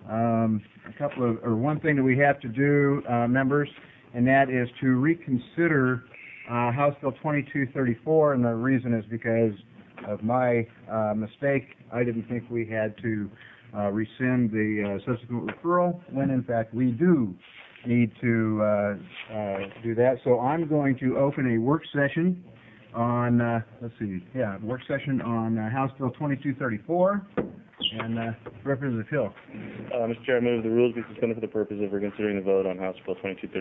One thing that we have to do, members, and that is to reconsider House Bill 2234, and the reason is because of my mistake. I didn't think we had to rescind the subsequent referral, when in fact we do need to do that. So I'm going to open a work session on, work session on House Bill 2234, and Representative Hill. Mr. Chair, I move the rules be suspended for the purpose of reconsidering the vote on House Bill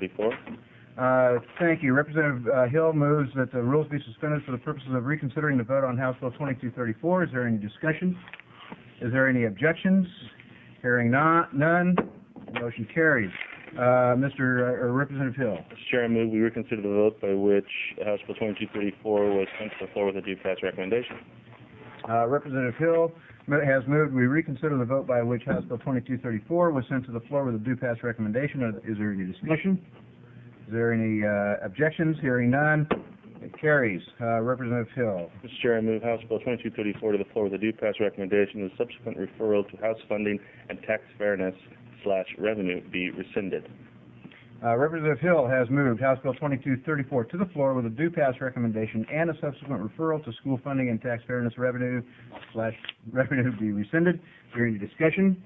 2234. Thank you. Representative Hill moves that the rules be suspended for the purposes of reconsidering the vote on House Bill 2234. Is there any discussion? Is there any objections? Hearing none. Motion carries. Representative Hill. Mr. Chair, I move we reconsider the vote by which House Bill 2234 was sent to the floor with a due pass recommendation. Representative Hill has moved we reconsider the vote by which House Bill 2234 was sent to the floor with a due pass recommendation. Is there any discussion? Is there any objections? Hearing none. It carries. Representative Hill. Mr. Chair, I move House Bill 2234 to the floor with a due pass recommendation. The subsequent referral to House funding and tax fairness / revenue be rescinded. Representative Hill has moved House Bill 2234 to the floor with a due pass recommendation and a subsequent referral to school funding and tax fairness revenue / revenue be rescinded. Is there any discussion?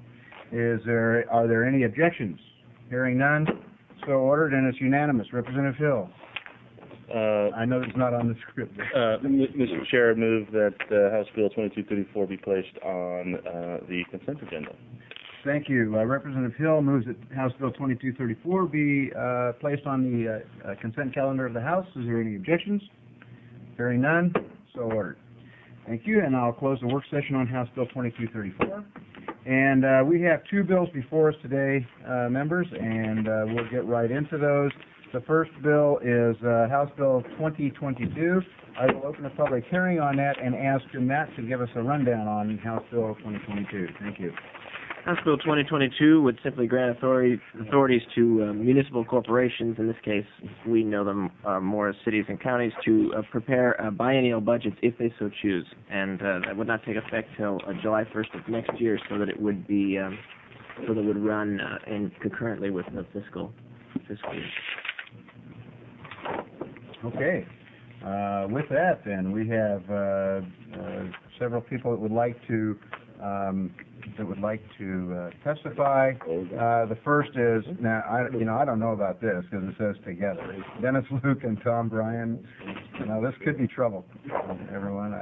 Are there any objections? Hearing none. So ordered, and it's unanimous. Representative Hill. I know it's not on the script. Mr. Chair, I move that House Bill 2234 be placed on the consent agenda. Thank you. Representative Hill moves that House Bill 2234 be placed on the consent calendar of the House. Is there any objections? Hearing none, so ordered. Thank you, and I'll close the work session on House Bill 2234. And we have two bills before us today, members, and we'll get right into those. The first bill is House Bill 2022. I will open a public hearing on that and ask Matt to give us a rundown on House Bill 2022. Thank you. House Bill 2022 would simply grant authorities to municipal corporations, in this case we know them more as cities and counties, to prepare biennial budgets if they so choose. And that would not take effect till July 1st of next year, so that it would be so that it would run in concurrently with the fiscal year. Okay. With that, then, we have several people that would like to testify. The first is, now I don't know about this because it says together. Dennis Luke and Tom Bryan. Now this could be trouble, everyone.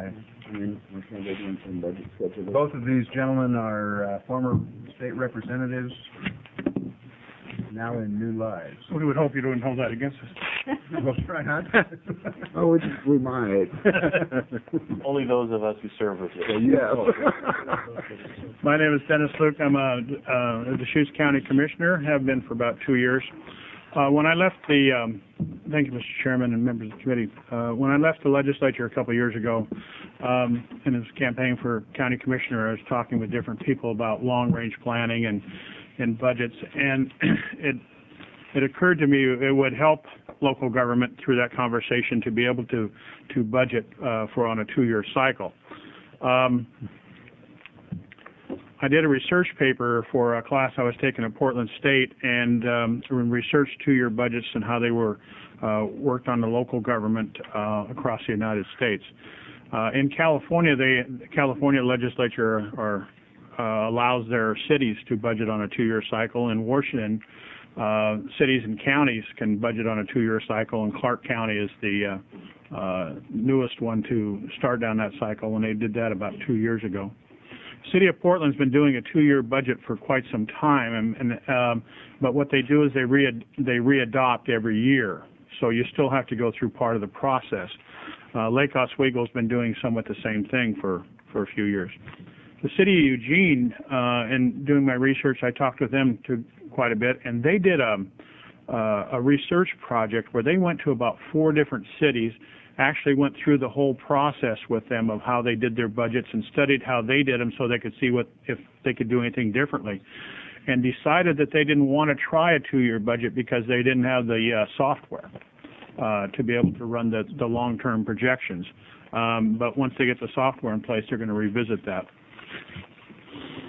Both of these gentlemen are former state representatives, now in new lives. We would hope you don't hold that against us. We'll try not. We might. Only those of us who serve with you. Yes. My name is Dennis Luke. I'm a Deschutes County Commissioner, have been for about 2 years. When I left thank you, Mr. Chairman and members of the committee. When I left the legislature a couple of years ago, and was campaigning for county commissioner, I was talking with different people about long-range planning and budgets, and it occurred to me it would help local government through that conversation to be able to budget for on a 2-year cycle. I did a research paper for a class I was taking at Portland State, and researched 2-year budgets and how they were worked on the local government across the United States. In California, the California legislature allows their cities to budget on a 2-year cycle. In Washington, cities and counties can budget on a 2-year cycle, and Clark County is the newest one to start down that cycle, and they did that about 2 years ago. City of Portland's been doing a 2-year budget for quite some time, but what they do is they readopt every year, so you still have to go through part of the process. Lake Oswego's been doing somewhat the same thing for a few years. The city of Eugene, in doing my research, I talked with them quite a bit, and they did a research project where they went to about 4 different cities, actually went through the whole process with them of how they did their budgets and studied how they did them so they could see if they could do anything differently, and decided that they didn't want to try a 2-year budget because they didn't have the software to be able to run the long-term projections. But once they get the software in place, they're going to revisit that.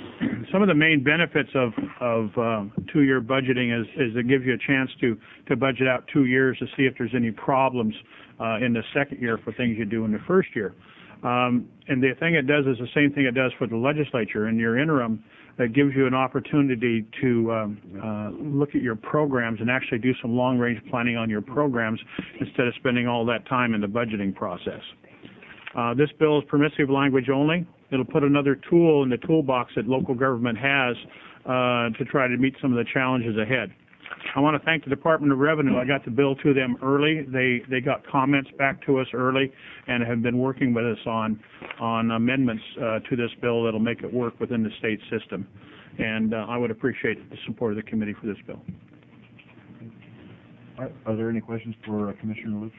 some of the main benefits of two-year budgeting is it gives you a chance to budget out 2 years to see if there's any problems in the second year for things you do in the first year. And the thing it does is the same thing it does for the legislature. In your interim, it gives you an opportunity to look at your programs and actually do some long-range planning on your programs instead of spending all that time in the budgeting process. This bill is permissive language only. It'll put another tool in the toolbox that local government has to try to meet some of the challenges ahead. I want to thank the Department of Revenue. I got the bill to them early. They got comments back to us early and have been working with us on amendments to this bill that'll make it work within the state system. And I would appreciate the support of the committee for this bill. All right. Are there any questions for Commissioner Luke?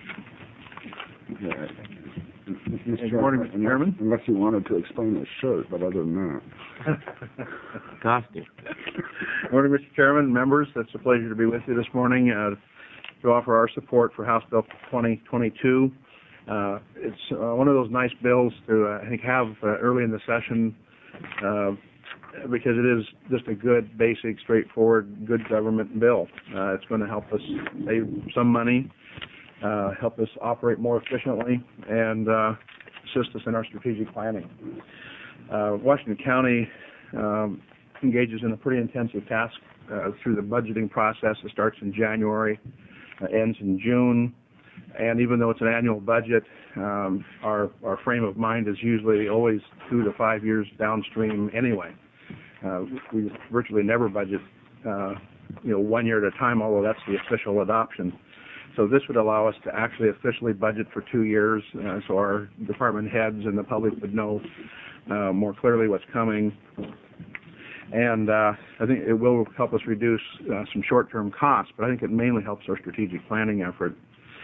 Mr. morning, Mr. Chairman. Unless you wanted to explain his shirt, but other than that. Costume. Morning, Mr. Chairman, members. It's a pleasure to be with you this morning to offer our support for House Bill 2022. It's one of those nice bills to, I think, have early in the session because it is just a good, basic, straightforward, good government bill. It's going to help us save some money, help us operate more efficiently, and assist us in our strategic planning. Washington County engages in a pretty intensive task through the budgeting process. It starts in January, ends in June, and even though it's an annual budget, our frame of mind is usually always 2 to 5 years downstream anyway. We virtually never budget 1 year at a time, although that's the official adoption. So this would allow us to actually officially budget for 2 years, so our department heads and the public would know more clearly what's coming. And I think it will help us reduce some short-term costs, but I think it mainly helps our strategic planning effort.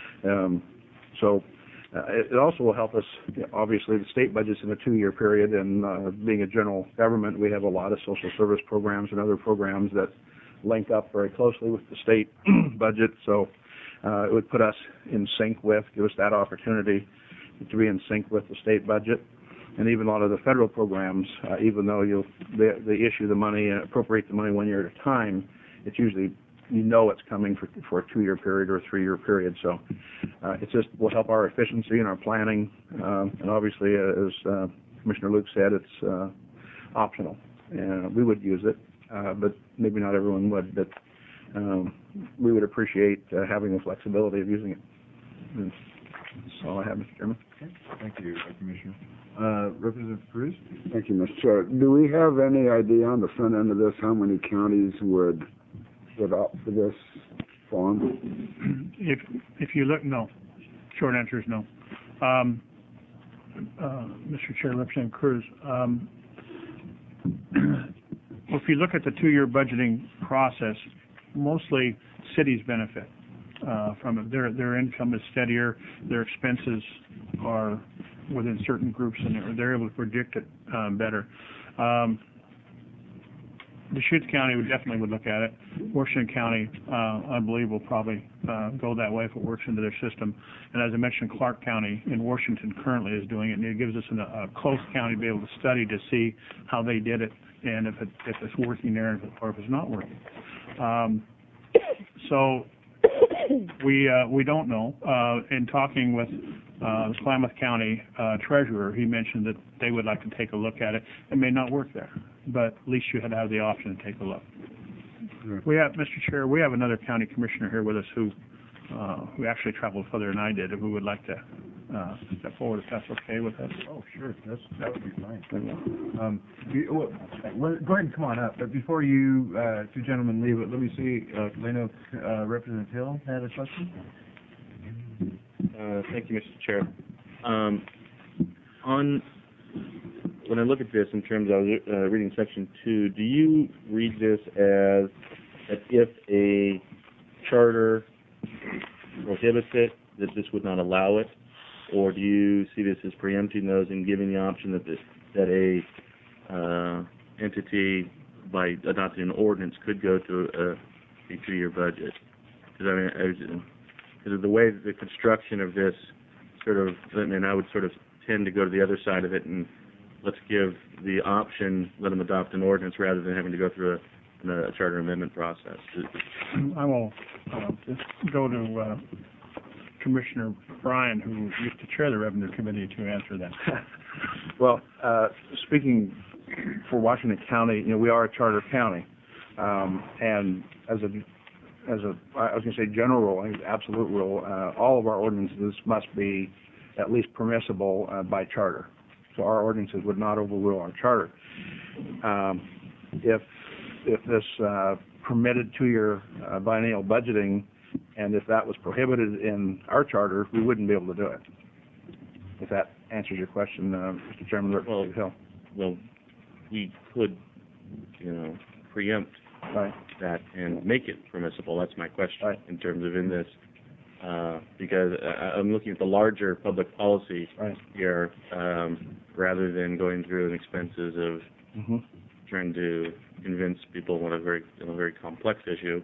It also will help us, obviously, the state budget's in a 2-year period, and being a general government, we have a lot of social service programs and other programs that link up very closely with the state budget, so it would put us in sync with, give us that opportunity to be in sync with the state budget. And even a lot of the federal programs, even though they issue the money and appropriate the money 1 year at a time, it's usually, it's coming for a 2-year period or a 3-year period. So it just will help our efficiency and our planning. And obviously, as Commissioner Luke said, it's optional. And we would use it, but maybe not everyone would. But we would appreciate having the flexibility of using it. And that's all I have, Mr. Chairman. Okay. Thank you, Commissioner. Representative Cruz? Thank you, Mr. Chair. Do we have any idea on the front end of this how many counties would opt for this form? If you look, no. Short answer is no. Mr. Chair, Representative Cruz, if you look at the 2-year budgeting process, mostly cities benefit from it. Their income is steadier, their expenses are within certain groups, and they're able to predict it better. Deschutes County definitely would look at it. Washington County, I believe, will probably go that way if it works into their system. And as I mentioned, Clark County in Washington currently is doing it, and it gives us a close county to be able to study to see how they did it and if it's working there or if it's not working. So we don't know. In talking with the Klamath County treasurer, he mentioned that they would like to take a look at it. It may not work there, but at least you had to have the option to take a look. We have, Mr. Chair, we have another county commissioner here with us who actually traveled further than I did, and who would like to step forward if that's okay with us. Oh, sure. That would be fine. Go ahead and come on up. But before you two gentlemen leave it, let me see. I know Representative Hill had a question. Thank you, Mr. Chair. When I look at this in terms of reading Section 2, do you read this as that if a charter prohibits it, that this would not allow it? Or do you see this as preempting those and giving the option that a entity, by adopting an ordinance, could go to a 2-year budget? Because of the way that the construction of this I would sort of tend to go to the other side of it and let's give the option, let them adopt an ordinance rather than having to go through a charter amendment process. I will just go to Commissioner Bryan, who used to chair the Revenue Committee, to answer that. Well, speaking for Washington County, we are a charter county, and as a I was going to say general rule, I think absolute rule, all of our ordinances must be at least permissible by charter. So our ordinances would not overrule our charter. If this permitted two-year biennial budgeting, and if that was prohibited in our charter, we wouldn't be able to do it. If that answers your question, Mr. Chairman, Representative Hill. Well, we could, preempt that and make it permissible. That's my question in terms of in this, because I'm looking at the larger public policy here, rather than going through the expenses of trying to convince people on a very complex issue.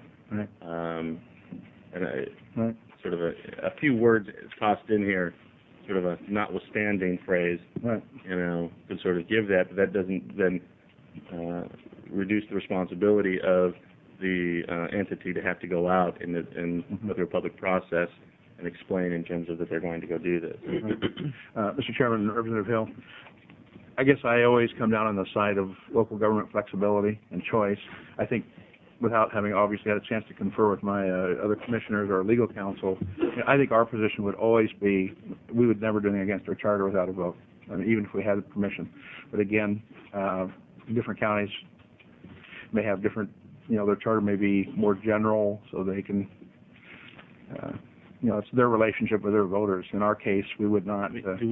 And sort of a few words tossed in here, sort of a notwithstanding phrase, could sort of give that, but that doesn't then reduce the responsibility of the entity to have to go out and go through a public process and explain in terms of that they're going to go do this. Mr. Chairman, Representative Hill, I guess I always come down on the side of local government flexibility and choice. I think without having obviously had a chance to confer with my other commissioners or legal counsel, I think our position would always be we would never do anything against our charter without a vote, even if we had permission. But again, different counties may have different, their charter may be more general, so they can, it's their relationship with their voters. In our case, we would not.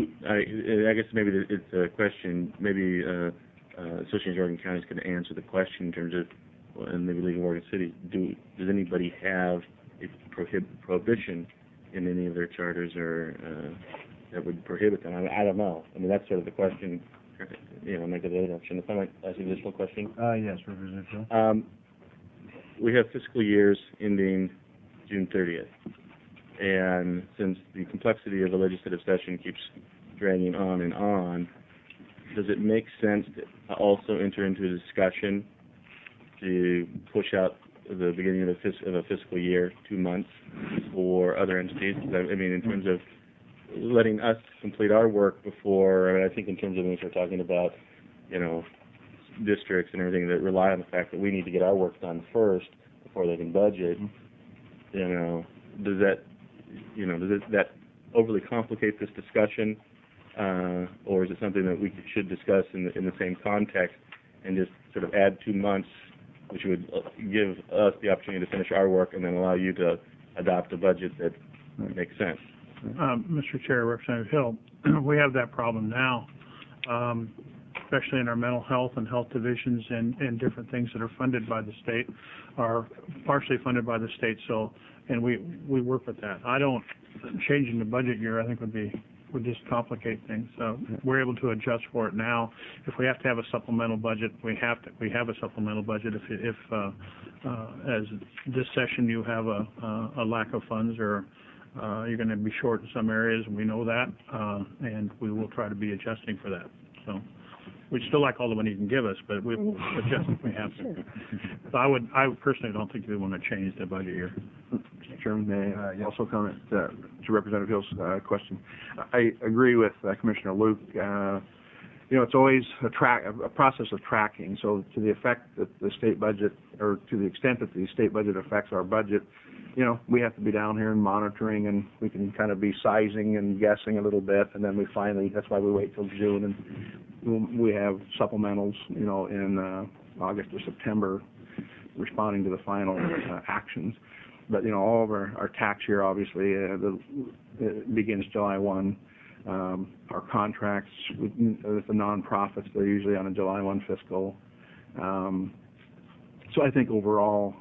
I guess maybe it's a question, maybe Association of Oregon Counties could answer the question in terms of, and maybe League of Oregon City, does anybody have a prohibition in any of their charters or that would prohibit them? I don't know. I mean, that's sort of the question. Make the option. If I might ask you an additional question. Yes, Representative Hill. We have fiscal years ending June 30th, and since the complexity of the legislative session keeps dragging on, does it make sense to also enter into a discussion to push out the beginning of a fiscal year 2 months for other entities? I mean, in terms of letting us complete our work before, I think in terms of when we start talking about, districts and everything that rely on the fact that we need to get our work done first before they can budget, does that overly complicate this discussion, or is it something that we should discuss in the same context and just sort of add 2 months, which would give us the opportunity to finish our work and then allow you to adopt a budget that makes sense? Mr. Chair, Representative Hill, we have that problem now, especially in our mental health and health divisions and different things that are funded by the state, are partially funded by the state. So, and we work with that. Changing the budget year, I think would just complicate things. So we're able to adjust for it now. If we have to have a supplemental budget, we have a supplemental budget. If as this session you have a lack of funds or you're going to be short in some areas, and we know that, and we will try to be adjusting for that. So we'd still like all the money you can give us, but we will adjust if we have to. So I personally don't think we want to change the budget year. Mr. Chairman, may I also comment to Representative Hill's question? I agree with Commissioner Luke. It's always a process of tracking. So to the effect that the state budget, or to the extent that the state budget affects our budget, we have to be down here and monitoring, and we can kind of be sizing and guessing a little bit, and then that's why we wait till June, and we have supplementals, in August or September, responding to the final actions. But, all of our tax year, obviously, it begins July 1. Our contracts with the nonprofits, they're usually on a July 1 fiscal. So I think overall,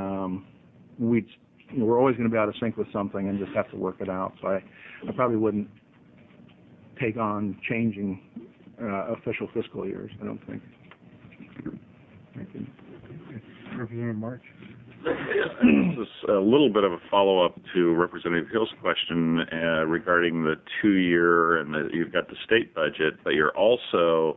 we're always going to be out of sync with something and just have to work it out. So I probably wouldn't take on changing official fiscal years, I don't think. Representative March. This is a little bit of a follow-up to Representative Hill's question regarding the 2-year, and you've got the state budget, but you're also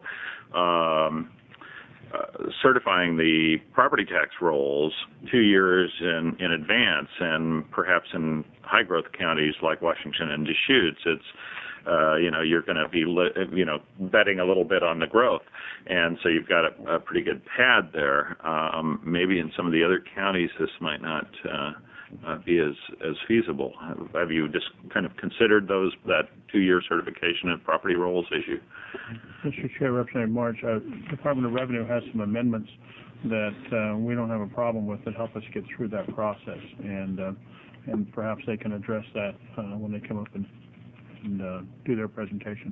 certifying the property tax rolls 2 years in advance, and perhaps in high-growth counties like Washington and Deschutes, it's you're going to be betting a little bit on the growth, and so you've got a pretty good pad there. Maybe in some of the other counties this might not be as feasible. Have you just kind of considered that 2-year certification of property rolls issue? Mr. Chair, Representative March, Department of Revenue has some amendments that we don't have a problem with that help us get through that process, and perhaps they can address that when they come up and do their presentation.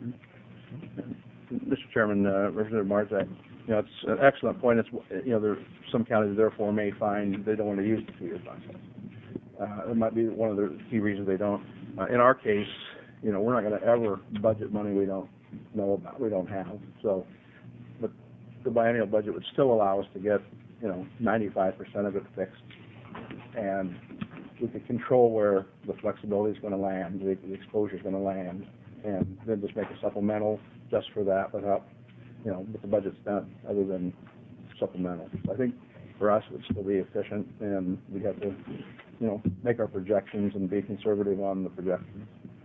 Mr. Chairman, Representative March, it's an excellent point. It's there some counties therefore may find they don't want to use the 2-year process. It might be one of the key reasons they don't. In our case, we're not going to ever budget money we don't know about, we don't have. So, but the biennial budget would still allow us to get 95% of it fixed, and we could control where the flexibility is going to land, the exposure is going to land, and then just make a supplemental just for that without, with the budget spent other than supplemental. So I think for us it would still be efficient, and we'd have to, make our projections and be conservative on the projections.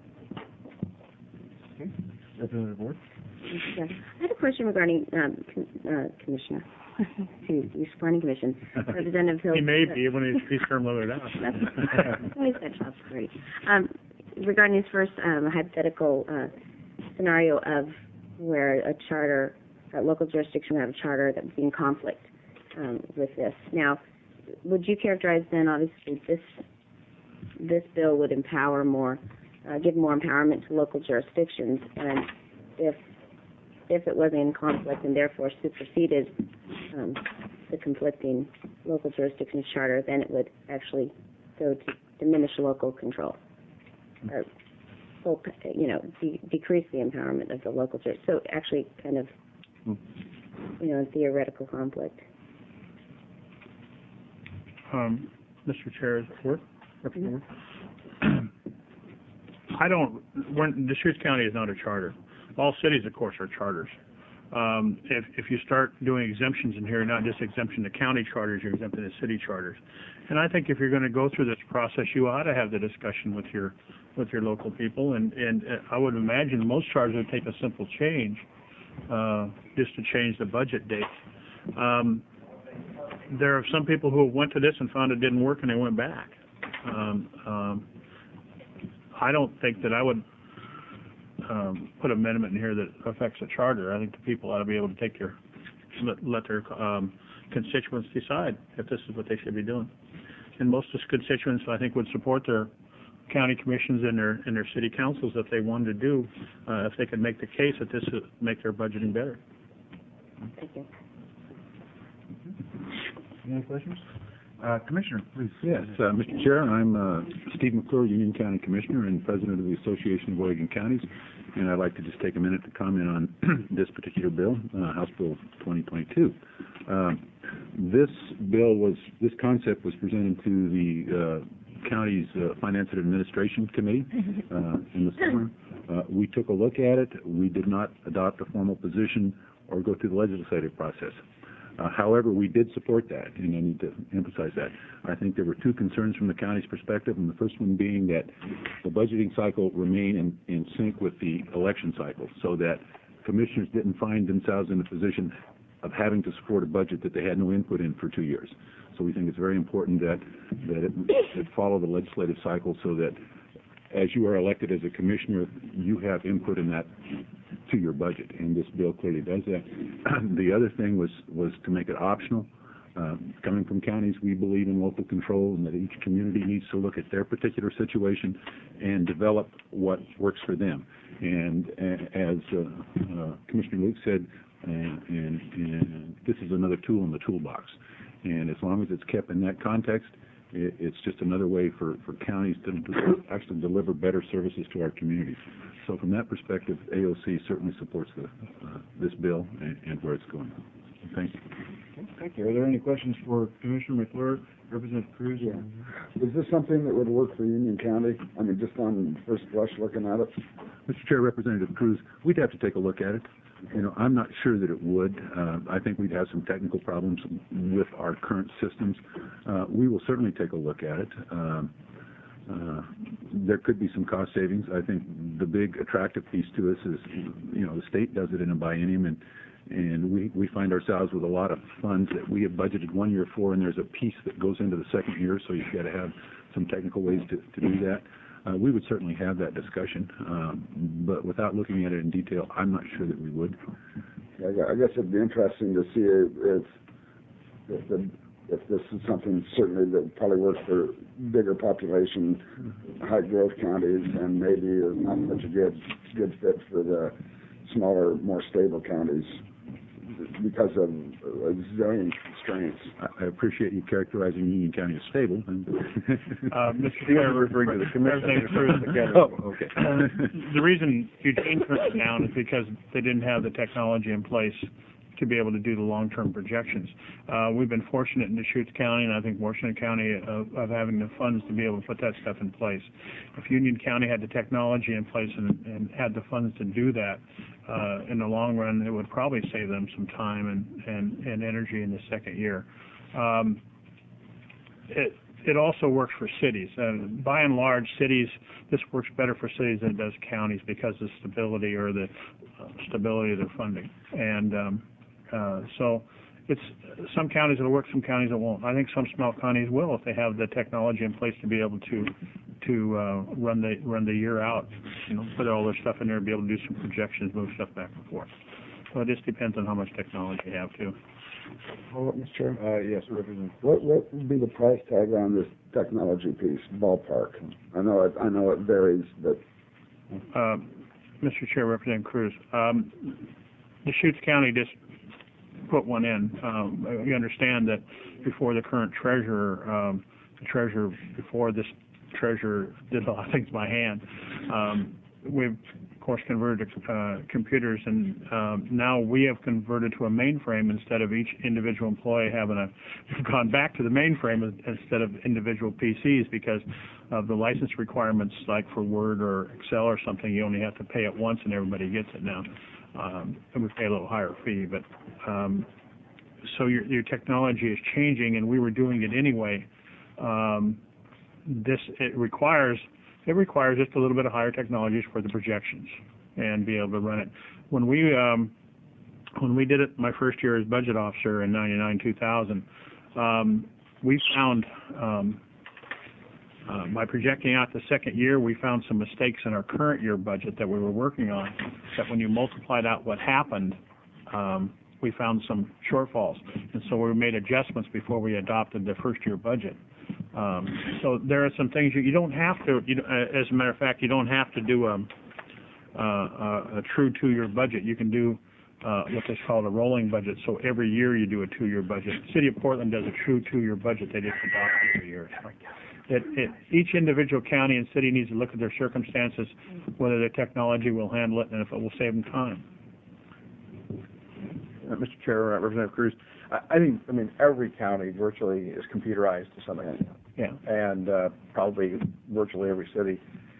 Okay. Representative Ward? I had a question regarding Commissioner. You're planning commission. Representative Hill. He may be when he's term limited out. He's got job security. Regarding his first hypothetical scenario of where a local jurisdiction would have a charter that would be in conflict with this. Now, would you characterize then, obviously, this bill would empower more, give more empowerment to local jurisdictions, and if it was in conflict and therefore superseded the conflicting local jurisdictions charter, then it would actually go to diminish local control, or decrease the empowerment of the local jurisdiction. So actually, kind of, a theoretical conflict. Mr. Chair, is it work? Representative? Deschutes County is not a charter. All cities, of course, are charters. If you start doing exemptions in here, not just exemption to county charters, you're exempting to city charters. And I think if you're going to go through this process, you ought to have the discussion with your local people. And I would imagine most charters would take a simple change, just to change the budget date. There are some people who went to this and found it didn't work and they went back. I don't think that I would put an amendment in here that affects a charter. I think the people ought to be able to let their constituents decide if this is what they should be doing. And most of the constituents, I think, would support their county commissions and their city councils if they wanted to do, if they could make the case that this would make their budgeting better. Thank you. Any questions? Commissioner, please. Yes, Mr. Chair, I'm Steve McClure, Union County Commissioner and President of the Association of Oregon Counties, and I'd like to just take a minute to comment on this particular bill, House Bill 2022. This concept was presented to the county's Finance and Administration Committee in the summer. We took a look at it. We did not adopt a formal position or go through the legislative process. However, we did support that, and I need to emphasize that. I think there were two concerns from the county's perspective, and the first one being that the budgeting cycle remain in sync with the election cycle, so that commissioners didn't find themselves in a position of having to support a budget that they had no input in for 2 years. So we think it's very important that it follow the legislative cycle, so that as you are elected as a commissioner, you have input in that 2-year budget, and this bill clearly does that. The other thing was to make it optional. Coming from counties, we believe in local control, and that each community needs to look at their particular situation and develop what works for them. And as Commissioner Luke said, and this is another tool in the toolbox. And as long as it's kept in that context, it's just another way for counties to actually deliver better services to our communities. So from that perspective, AOC certainly supports this bill and where it's going. Thank you. Thank you. Are there any questions for Commissioner McClure, Representative Cruz? Yeah. Is this something that would work for Union County? I mean, just on first blush looking at it? Mr. Chair, Representative Cruz, we'd have to take a look at it. You know, I'm not sure that it would. I think we'd have some technical problems with our current systems. We will certainly take a look at it. There could be some cost savings. I think the big attractive piece to us is, you know, the state does it in a biennium, and we find ourselves with a lot of funds that we have budgeted 1 year for, and there's a piece that goes into the second year, so you've got to have some technical ways to do that. We would certainly have that discussion, but without looking at it in detail, I'm not sure that we would. I guess it'd be interesting to see if this is something certainly that probably works for bigger population, high growth counties, and maybe is not such a good fit for the smaller, more stable counties because of zoning constraints. I appreciate you characterizing Union County as stable. Mr. Chair, referring to the Representative Cruz again. Oh, okay. The reason Eugene turned it down is because they didn't have the technology in place to be able to do the long-term projections. We've been fortunate in Deschutes County, and I think Washington County, of having the funds to be able to put that stuff in place. If Union County had the technology in place and had the funds to do that, in the long run, it would probably save them some time and energy in the second year. It also works for cities. By and large, cities, this works better for cities than it does counties because of stability or the stability of their funding. And so it's some counties it'll work, some counties it won't. I think some small counties will if they have the technology in place to be able to run the year out, you know, put all their stuff in there and be able to do some projections, move stuff back and forth. So it just depends on how much technology you have too. Hold up, Mr. Chair. Yes, Representative. What would be the price tag on this technology piece, ballpark? I know it varies, but Mr. Chair, Representative Cruz, Deschutes County just put one in. We understand that before the current treasurer, before this treasurer did a lot of things by hand, we've of course converted to computers, and now we have converted to a mainframe instead of each individual employee we've gone back to the mainframe instead of individual PCs because of the license requirements, like for Word or Excel or something. You only have to pay it once and everybody gets it now. And we pay a little higher fee, but so your technology is changing, and we were doing it anyway. It requires just a little bit of higher technologies for the projections and be able to run it. When we did it my first year as budget officer in 2000, we found by projecting out the second year, we found some mistakes in our current year budget that we were working on, that when you multiplied out what happened, we found some shortfalls. And so we made adjustments before we adopted the first year budget. So there are some things you don't have to, as a matter of fact, you don't have to do a true 2-year budget. You can do what is called a rolling budget. So every year you do a 2-year budget. The City of Portland does a true 2-year budget. They just adopt it every year. Each individual county and city needs to look at their circumstances, whether the technology will handle it, and if it will save them time. Mr. Chair, Representative Cruz, I think, every county virtually is computerized to some extent. Yeah. And probably virtually every city.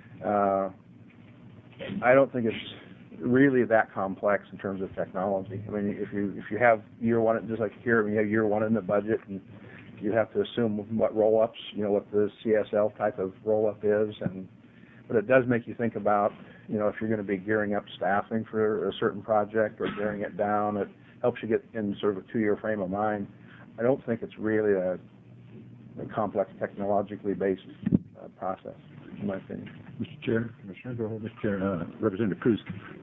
I don't think it's really that complex in terms of technology. I mean, if you have year one, just like here, you have year one in the budget, and you have to assume what roll-ups, what the CSL type of roll-up is, but it does make you think about, if you're going to be gearing up staffing for a certain project or gearing it down. It helps you get in sort of a 2-year frame of mind. I don't think it's really a complex technologically based process, in my opinion. Mr. Chair, Commissioner, go ahead. Mr. Chair, Representative Cruz.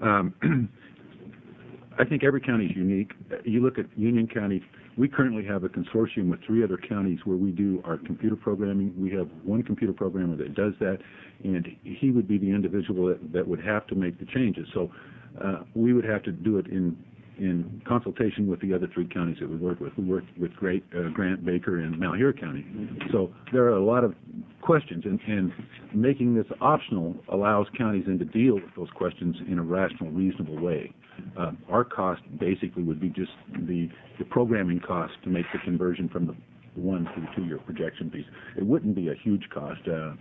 I think every county is unique. You look at Union County, we currently have a consortium with 3 other counties where we do our computer programming. We have one computer programmer that does that, and he would be the individual that would have to make the changes. So we would have to do it in consultation with the other 3 counties that we work with. We work with Grant, Baker, and Malheur County. So there are a lot of questions, and making this optional allows counties then to deal with those questions in a rational, reasonable way. Our cost basically would be just the programming cost to make the conversion from the 1 to the 2-year projection piece. It wouldn't be a huge cost,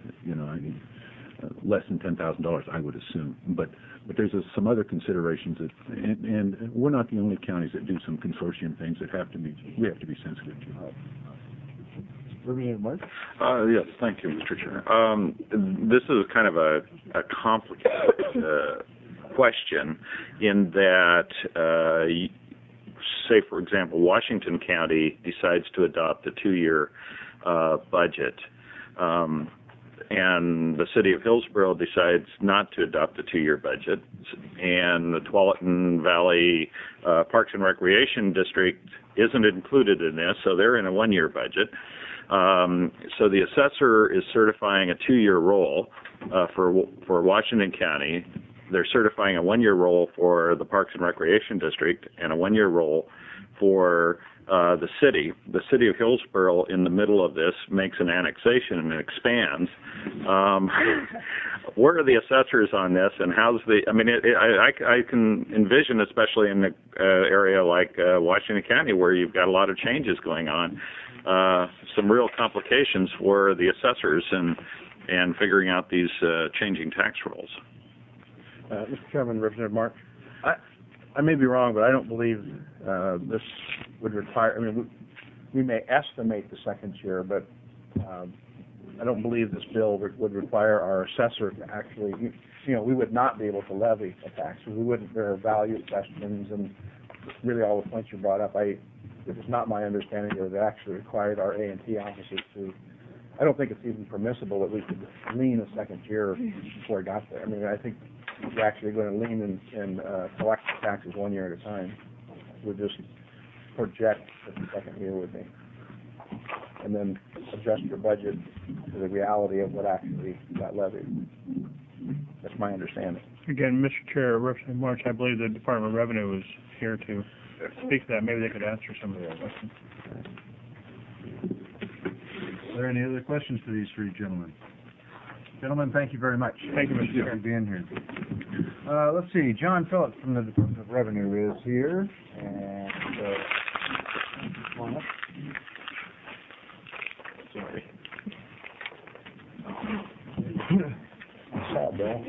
less than $10,000, I would assume. But there's some other considerations that, and we're not the only counties that do some consortium things that we have to be sensitive to. Representative March? Yes, thank you, Mr. Chair. This is kind of a complicated question in that, say, for example, Washington County decides to adopt a 2-year budget, and the city of Hillsborough decides not to adopt a 2-year budget, and the Tualatin Valley Parks and Recreation District isn't included in this, so they're in a 1-year budget. So the assessor is certifying a 2-year roll for Washington County. They're certifying a 1-year roll for the Parks and Recreation District and a 1-year roll for the city. The city of Hillsborough, in the middle of this, makes an annexation and expands. Where are the assessors on this, and how's the? I mean, I can envision, especially in an area like Washington County, where you've got a lot of changes going on, some real complications for the assessors and figuring out these changing tax rolls. Mr. Chairman, Representative March, I may be wrong, but I don't believe this would require, I mean, we may estimate the second year, but I don't believe this bill would require our assessor to actually, we would not be able to levy a tax. We wouldn't, there are value questions and really all the points you brought up. It is not my understanding that it actually required our A&T officers to, I don't think it's even permissible that we could lean a second year before it got there. I mean, I think we're actually going to lean and collect the taxes 1 year at a time. We'll just project what the second year would be, and then adjust your budget to the reality of what actually got levied. That's my understanding. Again, Mr. Chair, Representative March, I believe the Department of Revenue is here to speak to that. Maybe they could answer some of those questions. Are there any other questions for these three gentlemen? Gentlemen, thank you very much. Thank you, Mr. Chair. For being here. Let's see, John Phillips from the Department of Revenue is here, and come on up. Sorry. What's up, Bill?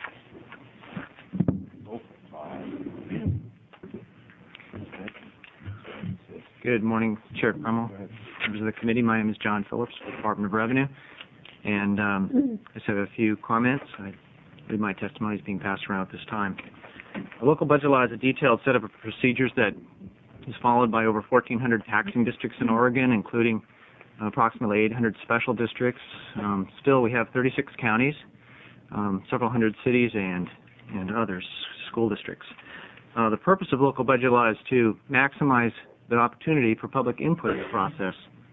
Good morning, Chair Crummell, members of the committee. My name is John Phillips, with the Department of Revenue, and I just have a few comments. I believe my testimony is being passed around at this time. The local budget law is a detailed set of procedures that is followed by over 1,400 taxing districts in Oregon, including approximately 800 special districts. Still, we have 36 counties, several hundred cities, and others, school districts. The purpose of local budget law is to maximize the opportunity for public input in the process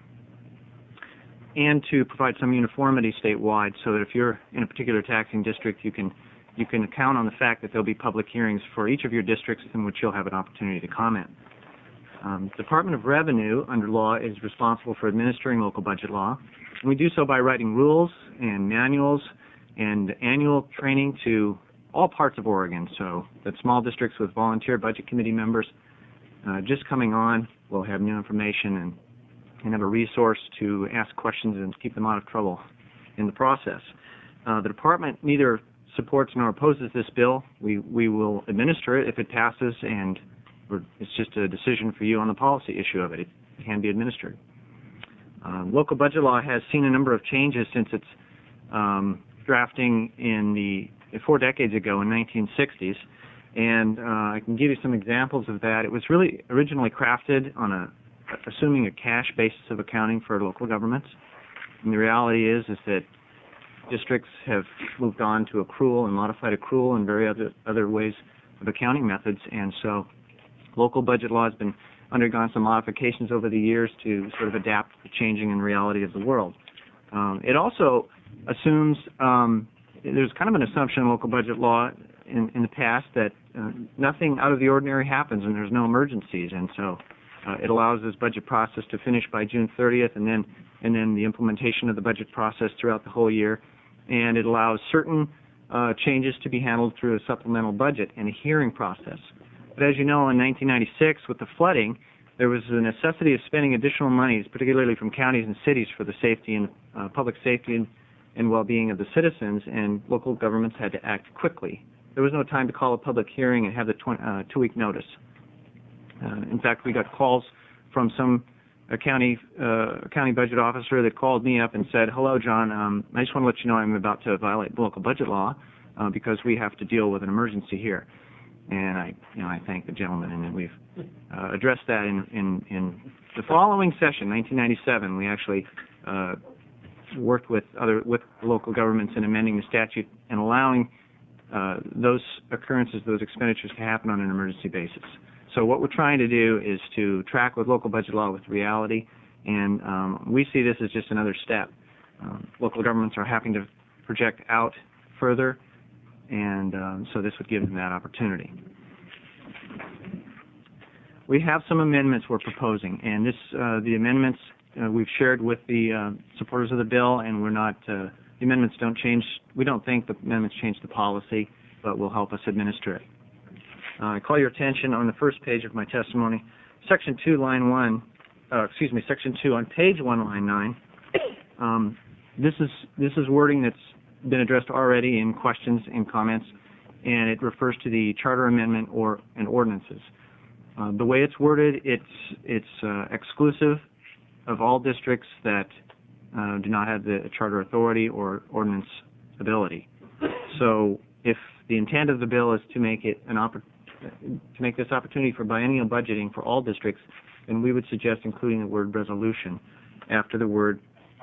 and to provide some uniformity statewide so that if you're in a particular taxing district, you can count on the fact that there'll be public hearings for each of your districts in which you'll have an opportunity to comment. Department of Revenue, under law, is responsible for administering local budget law, and we do so by writing rules and manuals and annual training to all parts of Oregon, so that small districts with volunteer budget committee members just coming on will have new information and have a resource to ask questions and keep them out of trouble in the process. The department neither supports nor opposes this bill. We will administer it if it passes, and it's just a decision for you on the policy issue of it. It can be administered. Local budget law has seen a number of changes since its drafting in 4 decades ago in 1960s. And I can give you some examples of that. It was really originally crafted on assuming a cash basis of accounting for local governments. And the reality is that districts have moved on to accrual and modified accrual and very other ways of accounting methods. And so local budget law has been undergone some modifications over the years to sort of adapt to the changing and reality of the world. It also assumes, there's kind of an assumption in local budget law in the past that nothing out of the ordinary happens and there's no emergencies, and so it allows this budget process to finish by June 30th, and then the implementation of the budget process throughout the whole year, and it allows certain changes to be handled through a supplemental budget and a hearing process. But as you know, in 1996, with the flooding, there was the necessity of spending additional monies, particularly from counties and cities, for the safety and public safety and well-being of the citizens, and local governments had to act quickly. There was no time to call a public hearing and have the two-week notice. In fact, we got calls from a county budget officer that called me up and said, "Hello, John. I just want to let you know I'm about to violate the local budget law because we have to deal with an emergency here." And I thank the gentleman, and we've addressed that in the following session, 1997. We actually worked with local governments in amending the statute and allowing those occurrences, those expenditures, to happen on an emergency basis. So what we're trying to do is to track with local budget law with reality, and we see this as just another step. Local governments are having to project out further, and so this would give them that opportunity. We have some amendments we're proposing, and the amendments we've shared with the supporters of the bill, and we're not. The amendments don't change. We don't think the amendments change the policy, but will help us administer it. I call your attention on the first page of my testimony, Section 2, Line 1. Section 2 on page 1, Line 9. This is wording that's been addressed already in questions and comments, and it refers to the charter amendment and ordinances. The way it's worded, it's exclusive of all districts that do not have the charter authority or ordinance ability. So if the intent of the bill is to make it to make this opportunity for biennial budgeting for all districts, then we would suggest including the word resolution after the word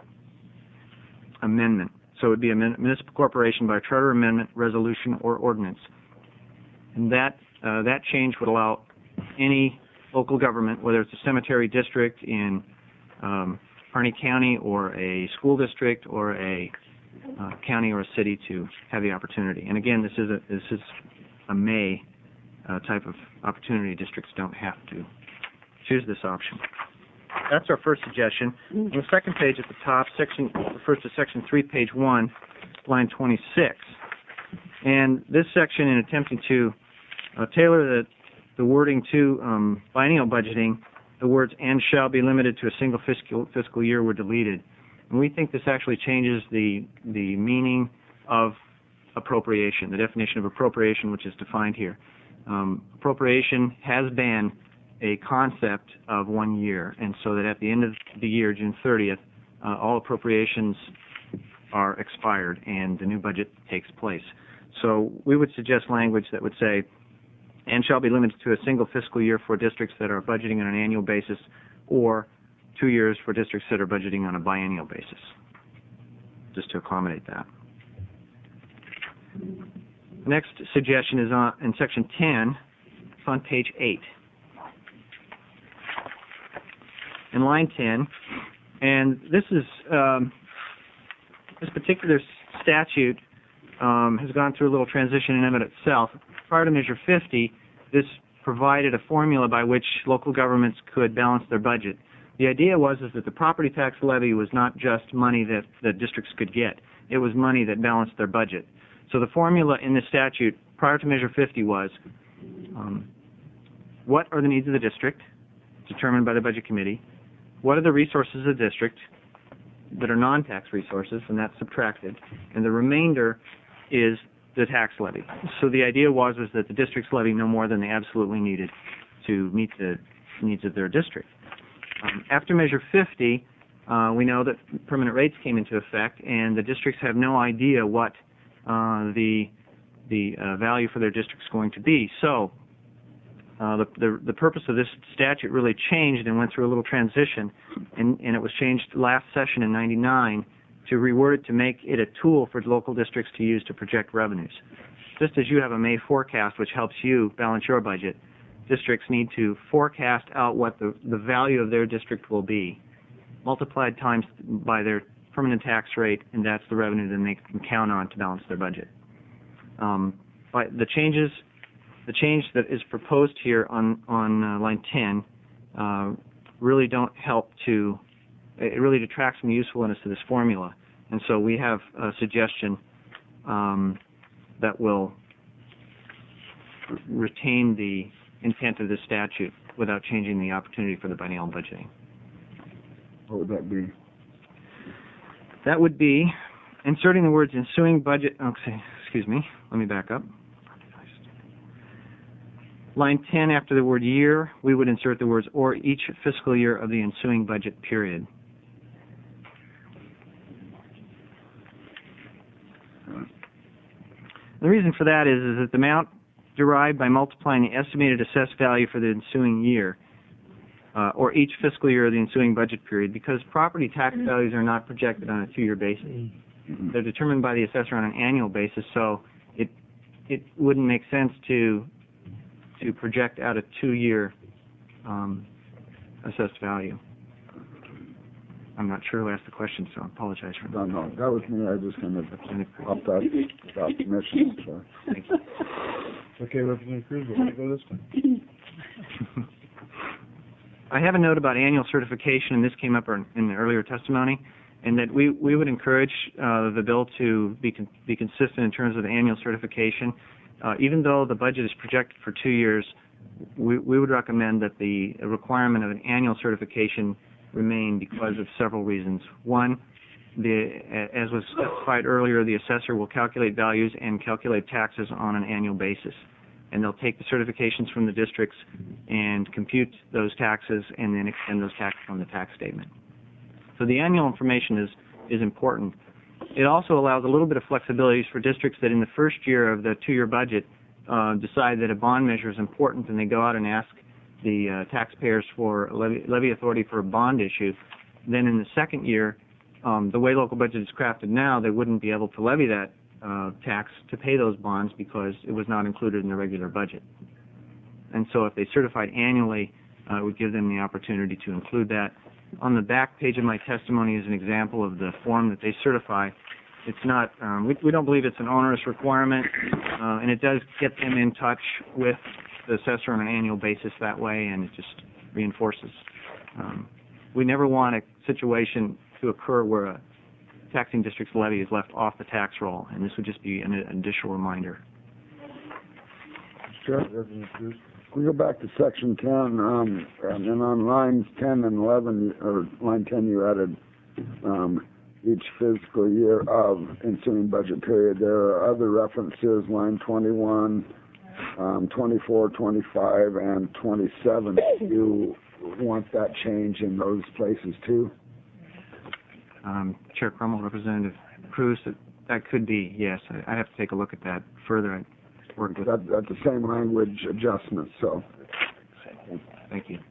amendment. So it would be a municipal corporation by charter amendment, resolution, or ordinance. And that change would allow any local government, whether it's a cemetery district in Harney County or a school district or a county or a city, to have the opportunity. And again, this is a may type of opportunity. Districts don't have to choose this option. That's our first suggestion. On the second page at the top, section refers to Section 3, page 1, line 26. And this section, in attempting to tailor the wording to biennial budgeting, the words "and shall be limited to a single fiscal year" were deleted. And we think this actually changes the meaning of appropriation, the definition of appropriation, which is defined here. Appropriation has been a concept of 1 year, and so that at the end of the year, June 30th, all appropriations are expired and the new budget takes place. So we would suggest language that would say, "and shall be limited to a single fiscal year for districts that are budgeting on an annual basis, or 2 years for districts that are budgeting on a biennial basis," just to accommodate that. The next suggestion is in Section 10. It's on page 8. In line 10, and this particular statute has gone through a little transition in and of itself. Prior to Measure 50, this provided a formula by which local governments could balance their budget. The idea was that the property tax levy was not just money that the districts could get. It was money that balanced their budget. So the formula in this statute prior to Measure 50 was, what are the needs of the district, determined by the Budget Committee? What are the resources of the district that are non-tax resources, and that's subtracted, and the remainder is the tax levy. So the idea was that the districts levy no more than they absolutely needed to meet the needs of their district. After Measure 50, we know that permanent rates came into effect, and the districts have no idea what the value for their district is going to be. So the purpose of this statute really changed and went through a little transition, and it was changed last session in '99 to reword it to make it a tool for local districts to use to project revenues. Just as you have a May forecast, which helps you balance your budget, districts need to forecast out what the value of their district will be, multiplied times by their permanent tax rate, and that's the revenue that they can count on to balance their budget. But the change that is proposed here on line 10 really don't help to. It really detracts from the usefulness of this formula, and so we have a suggestion that will retain the intent of this statute without changing the opportunity for the biennial budgeting. What would that be? That would be inserting the words ensuing budget, excuse me, let me back up. Line 10, after the word year, we would insert the words or each fiscal year of the ensuing budget period. The reason for that is that the amount derived by multiplying the estimated assessed value for the ensuing year or each fiscal year of the ensuing budget period, because property tax values are not projected on a 2-year basis. They're determined by the assessor on an annual basis, so it wouldn't make sense to project out a 2-year assessed value. I'm not sure who asked the question, so I apologize for that. No, that was me. I just kind of popped out without permission. So. Thank you. Okay, Representative Cruz, we'll go this way. I have a note about annual certification, and this came up in the earlier testimony, and that we would encourage the bill to be consistent in terms of the annual certification. Even though the budget is projected for 2 years, we would recommend that the requirement of an annual certification remain because of several reasons. One, as was specified earlier, the assessor will calculate values and calculate taxes on an annual basis. And they'll take the certifications from the districts and compute those taxes and then extend those taxes on the tax statement. So the annual information is important. It also allows a little bit of flexibilities for districts that in the first year of the 2-year budget decide that a bond measure is important and they go out and ask the taxpayers for levy authority for a bond issue. Then in the second year, the way local budget is crafted now, they wouldn't be able to levy that tax to pay those bonds because it was not included in the regular budget. And so if they certified annually, it would give them the opportunity to include that. On the back page of my testimony is an example of the form that they certify. It's not, we don't believe it's an onerous requirement, and it does get them in touch with the assessor on an annual basis that way, and it just reinforces. We never want a situation to occur where a taxing district's levy is left off the tax roll, and this would just be an additional reminder. Sure. We go back to section 10, and then on lines 10 and 11, or line 10, you added each fiscal year of ensuing budget period. There are other references, line 21, 24, 25, and 27. Do you want that change in those places too? Chair Crummell, Representative Cruz, that could be, yes. I have to take a look at that further. I worked with that's the same language adjustment, so. Thank you.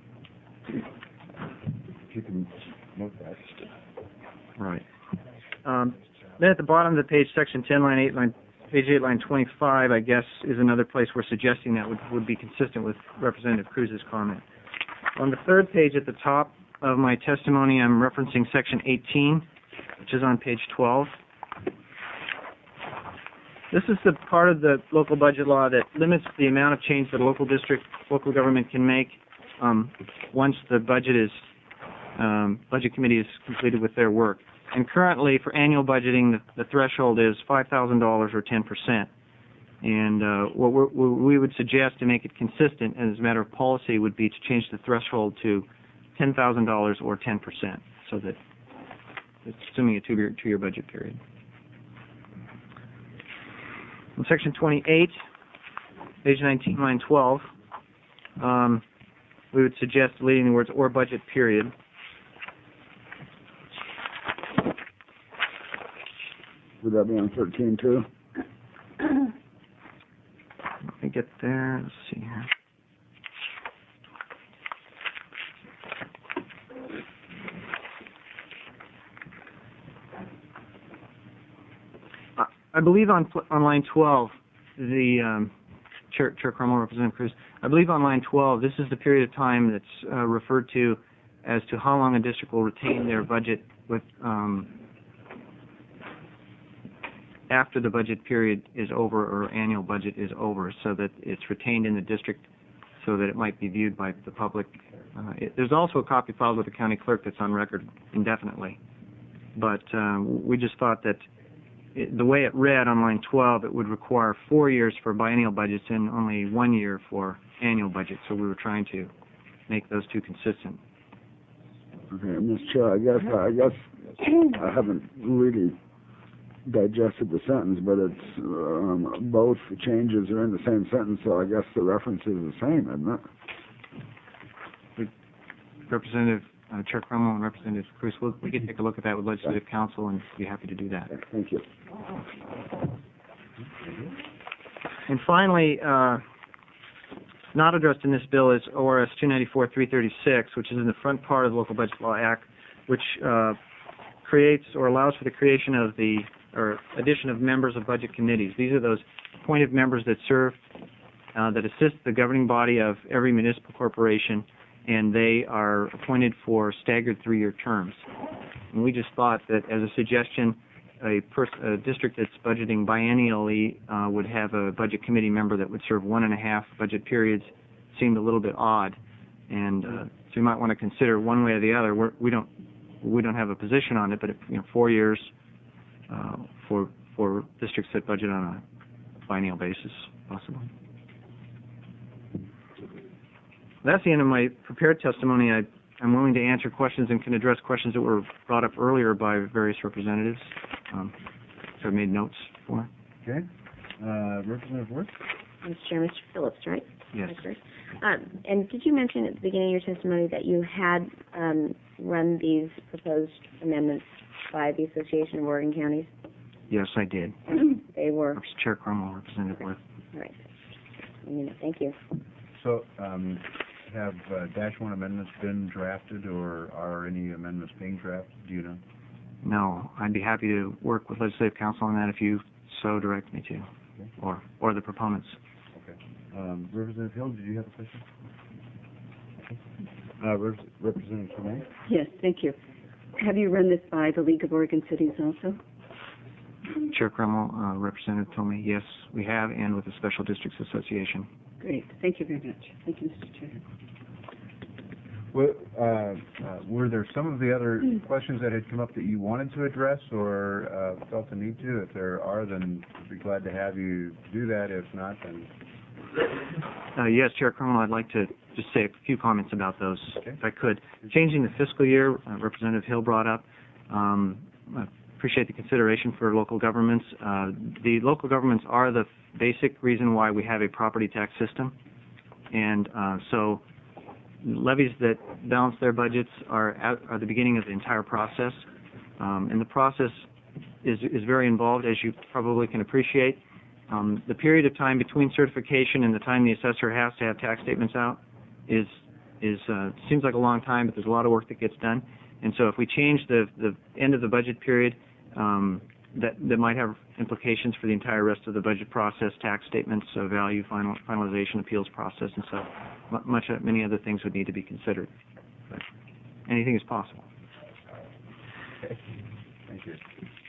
If you can note that. Right. Then at the bottom of the page, section 10, line 8, page 8, line 25, I guess, is another place we're suggesting that would be consistent with Representative Cruz's comment. On the third page at the top of my testimony, I'm referencing section 18, which is on page 12. This is the part of the local budget law that limits the amount of change that a local government can make once the budget committee is completed with their work. And currently, for annual budgeting, the threshold is $5,000 or 10%. And what we would suggest to make it consistent, as a matter of policy, would be to change the threshold to $10,000 or 10%, so that it's assuming a two-year budget period. In section 28, page 19, line 12, we would suggest deleting the words "or budget period." Would that be on 13 too? Let me get there. Let's see here. I believe on line 12, the Chair Crummell, Representative Cruz, I believe on line 12, this is the period of time that's referred to as to how long a district will retain their budget with after the budget period is over or annual budget is over, so that it's retained in the district so that it might be viewed by the public. There's also a copy filed with the county clerk that's on record indefinitely. But we just thought that the way it read on line 12, it would require 4 years for biennial budgets and only 1 year for annual budget. So we were trying to make those two consistent. Okay, Mr. Chair, I guess I haven't really digested the sentence, but it's both changes are in the same sentence, so I guess the reference is the same, isn't it? Representative Chair Cromwell and Representative Cruz, we can take a look at that with Legislative Council and be happy to do that. Thank you. And finally, not addressed in this bill is ORS 294-336, which is in the front part of the Local Budget Law Act, which creates or allows for the creation of or addition of members of budget committees. These are those appointed members that serve, that assist the governing body of every municipal corporation, and they are appointed for staggered 3-year terms. And we just thought that as a suggestion, a district that's budgeting biennially would have a budget committee member that would serve 1.5 budget periods. Seemed a little bit odd, and so you might want to consider one way or the other. We don't have a position on it, but 4 years for districts that budget on a biennial basis, possibly. That's the end of my prepared testimony. I'm willing to answer questions and can address questions that were brought up earlier by various representatives. So I made notes for. Okay. Representative Worth? Mr. Chair, Mr. Phillips, right? Yes. And did you mention at the beginning of your testimony that you had run these proposed amendments by the Association of Oregon Counties? Yes, I did. They were. Chair Cromwell, Representative Worth. All right. Thank you. So, have Dash 1 amendments been drafted, or are any amendments being drafted? Do you know? No, I'd be happy to work with Legislative Council on that if you so direct me to, okay. or the proponents. Okay. Representative Hill, did you have a question? Okay. Representative Tomei? Yes, thank you. Have you run this by the League of Oregon Cities also? Chair Cromwell, Representative Tomei, yes, we have, and with the Special Districts Association. Great. Thank you very much. Thank you, Mr. Chair. Well, were there some of the other questions that had come up that you wanted to address or felt the need to? If there are, then I'd be glad to have you do that. If not, then... Yes, Chair Cromwell, I'd like to just say a few comments about those, okay. if I could. Changing the fiscal year, Representative Hill brought up. I appreciate the consideration for local governments. The local governments are the basic reason why we have a property tax system. And so levies that balance their budgets are the beginning of the entire process. And the process is very involved, as you probably can appreciate. The period of time between certification and the time the assessor has to have tax statements out seems like a long time, but there's a lot of work that gets done. And so if we change the end of the budget period, that might have implications for the entire rest of the budget process, tax statements, value, finalization, appeals process, and so many other things would need to be considered. But anything is possible. Okay. Thank you.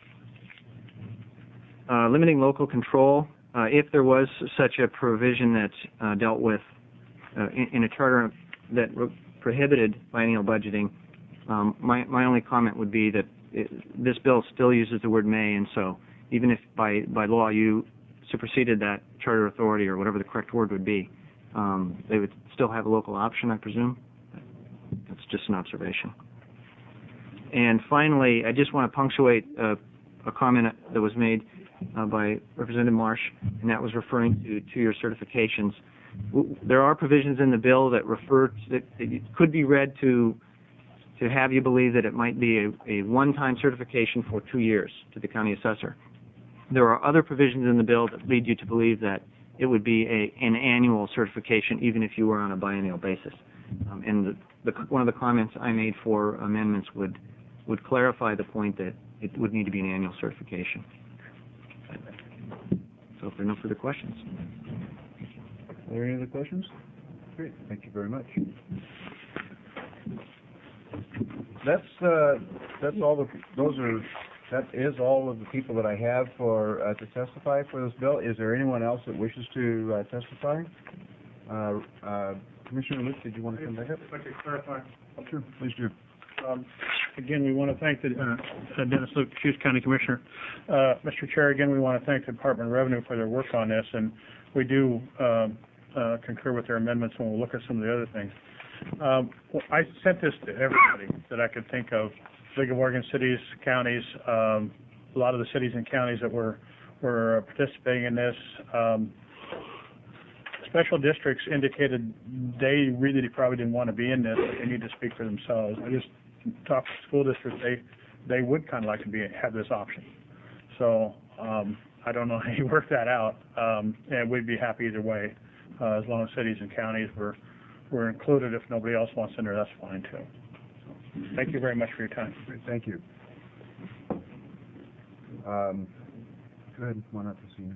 Limiting local control, if there was such a provision that dealt with in a charter that prohibited biennial budgeting, my only comment would be that this bill still uses the word may, and so even if by law you superseded that charter authority or whatever the correct word would be, they would still have a local option, I presume. That's just an observation. And finally, I just want to punctuate a comment that was made by Representative Marsh, and that was referring to two-year certifications. There are provisions in the bill that that could be read to have you believe that it might be a one-time certification for 2 years to the county assessor. There are other provisions in the bill that lead you to believe that it would be an annual certification even if you were on a biennial basis. And one of the comments I made for amendments would clarify the point that it would need to be an annual certification. So if there are no further questions. Are there any other questions? Great. Thank you very much. That is all of the people that I have for to testify for this bill. Is there anyone else that wishes to testify? Commissioner Luke, did you want to come back up? If I could clarify. Sure, please do. Again, we want to thank Dennis Luke, Hughes County Commissioner. Mr. Chair, again, we want to thank the Department of Revenue for their work on this, and we do concur with their amendments when we'll look at some of the other things. Well, I sent this to everybody that I could think of, League of Oregon Cities, Counties, a lot of the cities and counties that were participating in this. Special districts indicated they really probably didn't want to be in this, but they need to speak for themselves. I just talked to school districts, they would kind of like to have this option. So I don't know how you work that out, and we'd be happy either way, as long as cities and counties were included. If nobody else wants in there, that's fine too. So, thank you very much for your time. Thank you. Go ahead, come on up, Christina.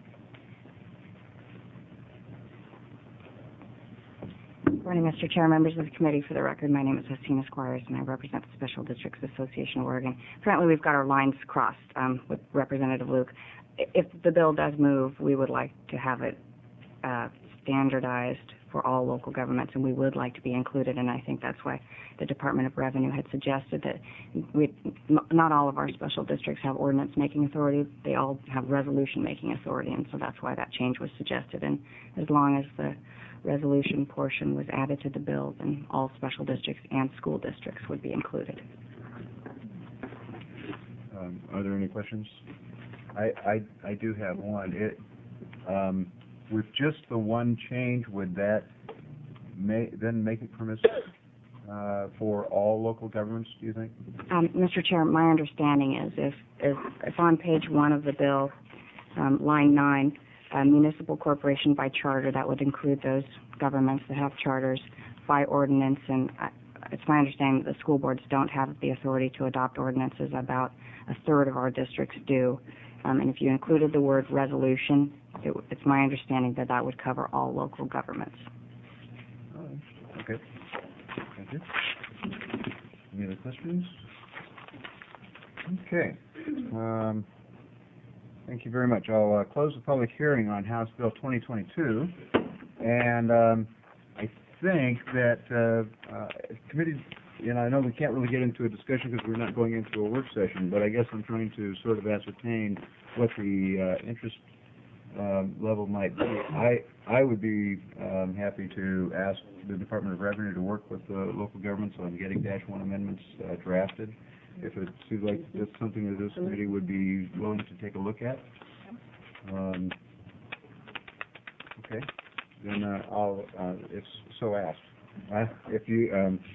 Good morning, Mr. Chair, members of the committee. For the record, my name is Justina Squires, and I represent the Special Districts Association of Oregon. Apparently, we've got our lines crossed with Representative Luke. If the bill does move, we would like to have it standardized for all local governments, and we would like to be included, and I think that's why the Department of Revenue had suggested that not all of our special districts have ordinance-making authority. They all have resolution-making authority, and so that's why that change was suggested. And as long as the resolution portion was added to the bill, then all special districts and school districts would be included. Are there any questions? I do have one. With just the one change, would that then make it permissible for all local governments, do you think? Mr. Chair, my understanding is if on page 1 of the bill, line 9, municipal corporation by charter, that would include those governments that have charters by ordinance, and it's my understanding that the school boards don't have the authority to adopt ordinances. About a third of our districts do. And if you included the word resolution, it's my understanding that that would cover all local governments. Okay. Thank you. Any other questions? Okay. Thank you very much. I'll close the public hearing on House Bill 2022, and I think that committee, I know we can't really get into a discussion because we're not going into a work session, but I guess I'm trying to sort of ascertain what the interest level might be. I would be happy to ask the Department of Revenue to work with the local governments on getting -1 amendments drafted, if it seems like that's something that this committee would be willing to take a look at. Okay, then I'll, if so asked, if you,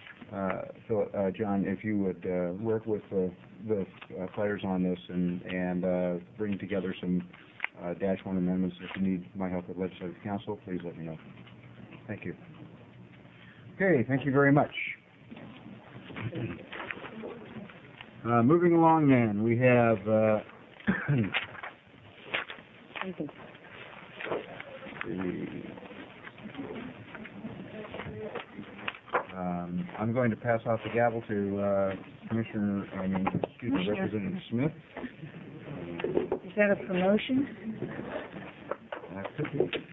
John, if you would work with the players on this and bring together some -1 amendments. If you need my help at Legislative Council, please let me know. Thank you. Okay, thank you very much. Moving along then, we have I'm going to pass off the gavel to Representative Smith. Is that a promotion? Could be. Okay.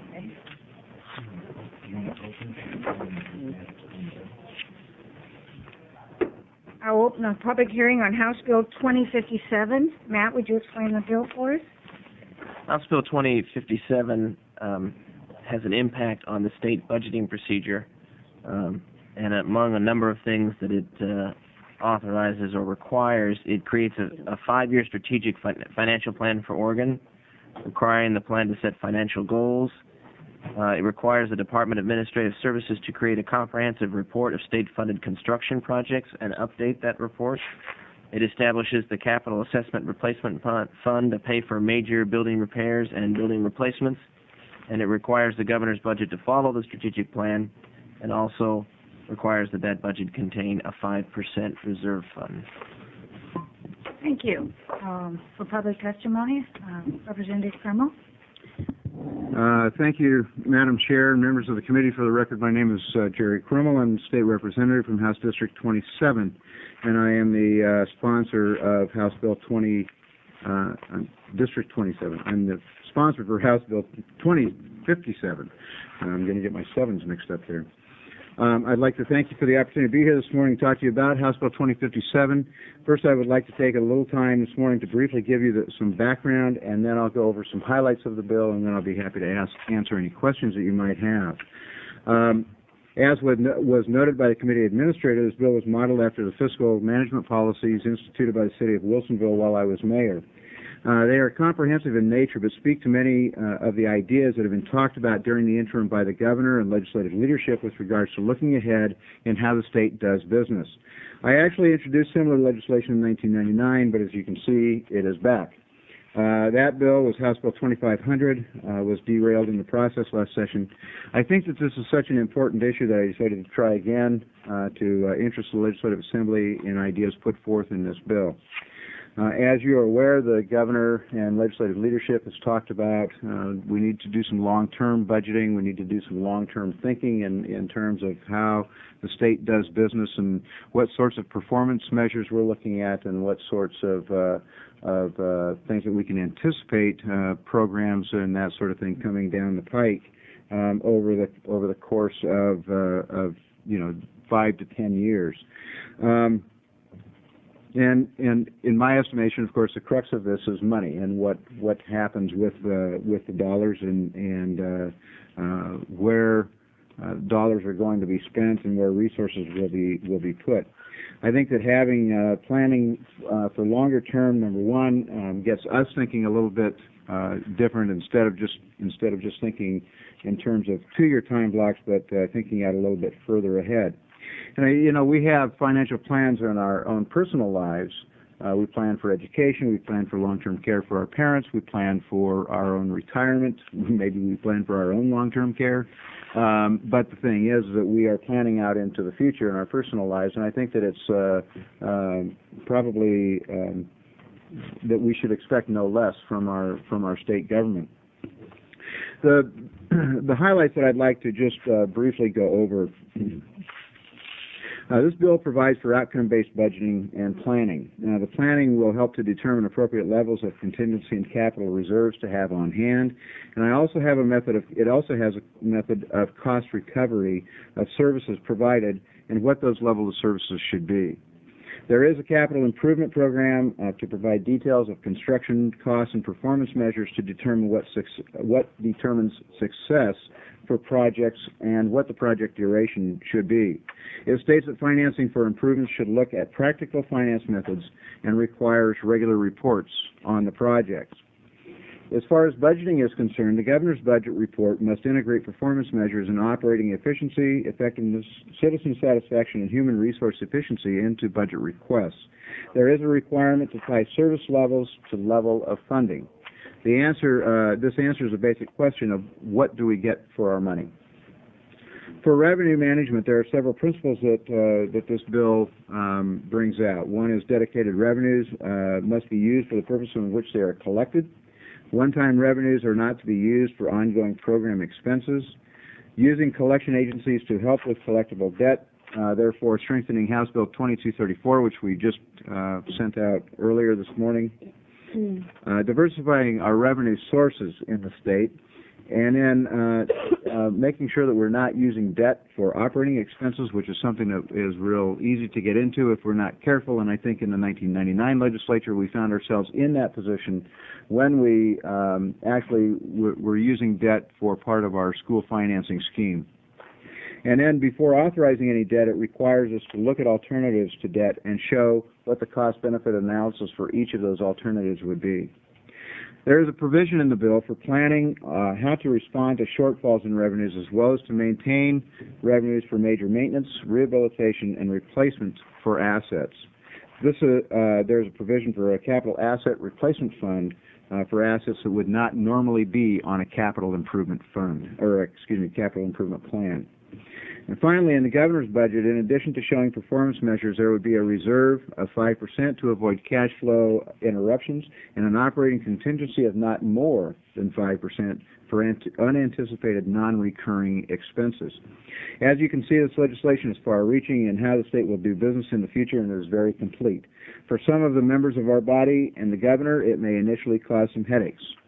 I'll open a public hearing on House Bill 2057. Matt, would you explain the bill for us? House Bill 2057 has an impact on the state budgeting procedure, and among a number of things that it authorizes or requires, it creates a 5-year strategic financial plan for Oregon, requiring the plan to set financial goals. It requires the Department of Administrative Services to create a comprehensive report of state-funded construction projects and update that report. It establishes the Capital Assessment Replacement Fund to pay for major building repairs and building replacements, and it requires the governor's budget to follow the strategic plan, and also requires that budget contain a 5% reserve fund. Thank you. For public testimony, Representative Kreml. Thank you, Madam Chair and members of the committee. For the record, my name is Jerry Kreml. I'm State Representative from House District 27, and I am the sponsor of House Bill District 27. I'm the sponsor for House Bill 2057. I'm going to get my sevens mixed up there. I'd like to thank you for the opportunity to be here this morning and talk to you about House Bill 2057. First, I would like to take a little time this morning to briefly give you some background, and then I'll go over some highlights of the bill, and then I'll be happy to answer any questions that you might have. As was noted by the committee administrator, this bill was modeled after the fiscal management policies instituted by the city of Wilsonville while I was mayor. They are comprehensive in nature, but speak to many of the ideas that have been talked about during the interim by the governor and legislative leadership with regards to looking ahead in how the state does business. I actually introduced similar legislation in 1999, but as you can see, it is back. That bill was House Bill 2500, was derailed in the process last session. I think that this is such an important issue that I decided to try again to interest the Legislative Assembly in ideas put forth in this bill. As you are aware, the governor and legislative leadership has talked about we need to do some long-term budgeting, we need to do some long-term thinking in terms of how the state does business and what sorts of performance measures we're looking at and what sorts of things that we can anticipate, programs and that sort of thing coming down the pike over the course of 5 to 10 years. And in my estimation, of course, the crux of this is money and what happens with the dollars and where dollars are going to be spent and where resources will be put. I think that having planning for longer term, number one, gets us thinking a little bit different instead of just thinking in terms of 2-year time blocks, but thinking out a little bit further ahead. And we have financial plans in our own personal lives. We plan for education. We plan for long-term care for our parents. We plan for our own retirement. Maybe we plan for our own long-term care. But the thing is that we are planning out into the future in our personal lives, and I think that it's probably that we should expect no less from our state government. The highlights that I'd like to just briefly go over. This bill provides for outcome-based budgeting and planning. The planning will help to determine appropriate levels of contingency and capital reserves to have on hand, and it also has a method of cost recovery of services provided and what those levels of services should be. There is a capital improvement program to provide details of construction costs and performance measures to determine what determines success for projects and what the project duration should be. It states that financing for improvements should look at practical finance methods and requires regular reports on the projects. As far as budgeting is concerned, the governor's budget report must integrate performance measures in operating efficiency, effectiveness, citizen satisfaction, and human resource efficiency into budget requests. There is a requirement to tie service levels to level of funding. This answers a basic question of what do we get for our money. For revenue management, there are several principles that this bill brings out. One is dedicated revenues must be used for the purpose in which they are collected. One-time revenues are not to be used for ongoing program expenses. Using collection agencies to help with collectible debt, therefore strengthening House Bill 2234, which we just sent out earlier this morning. Diversifying our revenue sources in the state, and then making sure that we're not using debt for operating expenses, which is something that is real easy to get into if we're not careful. And I think in the 1999 legislature we found ourselves in that position when we actually were using debt for part of our school financing scheme. And then before authorizing any debt, it requires us to look at alternatives to debt and show what the cost-benefit analysis for each of those alternatives would be. There is a provision in the bill for planning how to respond to shortfalls in revenues as well as to maintain revenues for major maintenance, rehabilitation, and replacement for assets. There's a provision for a capital asset replacement fund for assets that would not normally be on a capital improvement fund, capital improvement plan. And finally, in the governor's budget, in addition to showing performance measures, there would be a reserve of 5% to avoid cash flow interruptions and an operating contingency of not more than 5% for unanticipated non-recurring expenses. As you can see, this legislation is far-reaching in how the state will do business in the future, and it is very complete. For some of the members of our body and the governor, it may initially cause some headaches.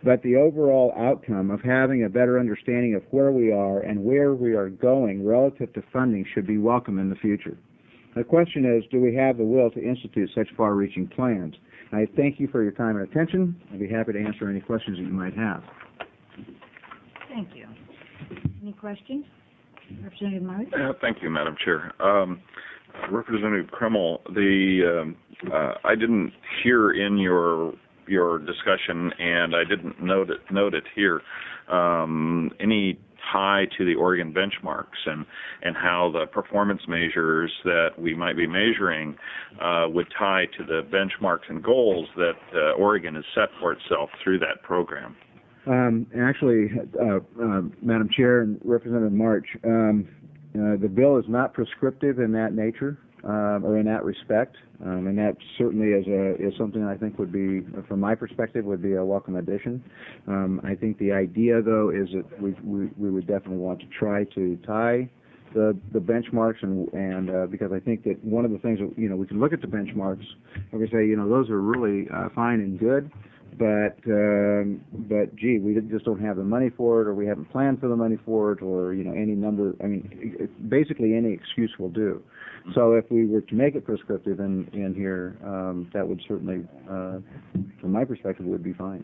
but the overall outcome of having a better understanding of where we are and where we are going relative to funding should be welcome in the future. The question is, do we have the will to institute such far-reaching plans? I thank you for your time and attention. I'd be happy to answer any questions that you might have. Thank you. Any questions? Representative March? Thank you, Madam Chair. Representative Kreml, I didn't hear in your discussion, and I didn't note it here, any tie to the Oregon benchmarks and how the performance measures that we might be measuring would tie to the benchmarks and goals that Oregon has set for itself through that program. Actually, Madam Chair and Representative March, the bill is not prescriptive in that nature or in that respect, and that certainly is something I think would be, from my perspective, would be a welcome addition. I think the idea, though, is that we would definitely want to try to tie the benchmarks, and because I think that one of the things that, we can look at the benchmarks and we say, those are really fine and good, but gee, we just don't have the money for it, or we haven't planned for the money for it, or any number. I mean, basically any excuse will do. So if we were to make it prescriptive in here, that would certainly, from my perspective, would be fine.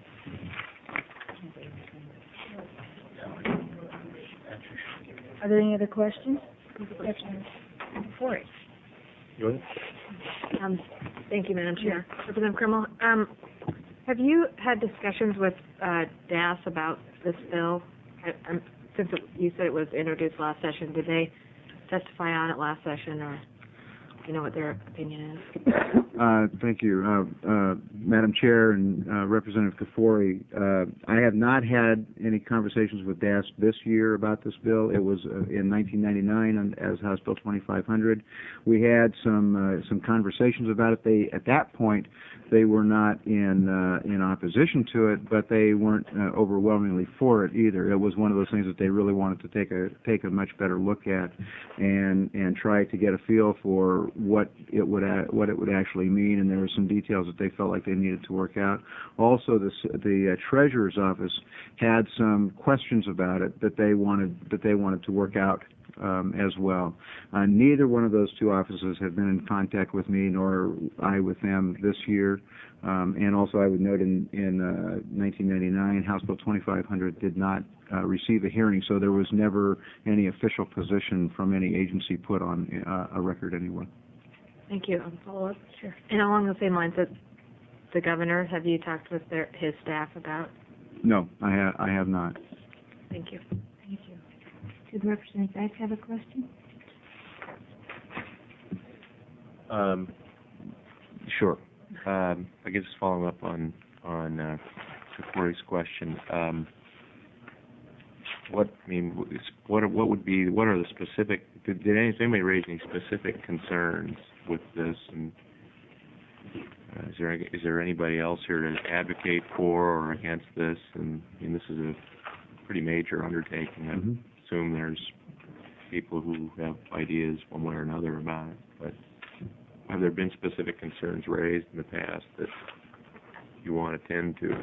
Are there any other questions? For it. Go ahead. Thank you, Madam Chair. Representative Krimmel, have you had discussions with DAS about this bill? Since you said it was introduced last session, did they testify on it last session, or do you know what their opinion is? Thank you, Madam Chair and Representative Kafoury. I have not had any conversations with DAS this year about this bill. It was in 1999 as House Bill 2500. We had some conversations about it. At that point, they were not in opposition to it, but they weren't overwhelmingly for it either. It was one of those things that they really wanted to take a much better look at and try to get a feel for what it would actually mean, and there were some details that they felt like they needed to work out. Also, the Treasurer's Office had some questions about it that they wanted to work out as well. Neither one of those two offices have been in contact with me, nor I with them this year. And also, I would note in 1999, House Bill 2500 did not receive a hearing, so there was never any official position from any agency put on a record anywhere. Thank you. Follow up? Sure. And along the same lines, the governor, have you talked with his staff about? No, I have not. Thank you. Thank you. Did Representative Beck have a question? Sure. I guess following up on Kafoury's question, what are the specific? Did anybody raise any specific concerns with this? And is there anybody else here to advocate for or against this? And this is a pretty major undertaking. I assume there's people who have ideas one way or another about it. But have there been specific concerns raised in the past that you want to tend to?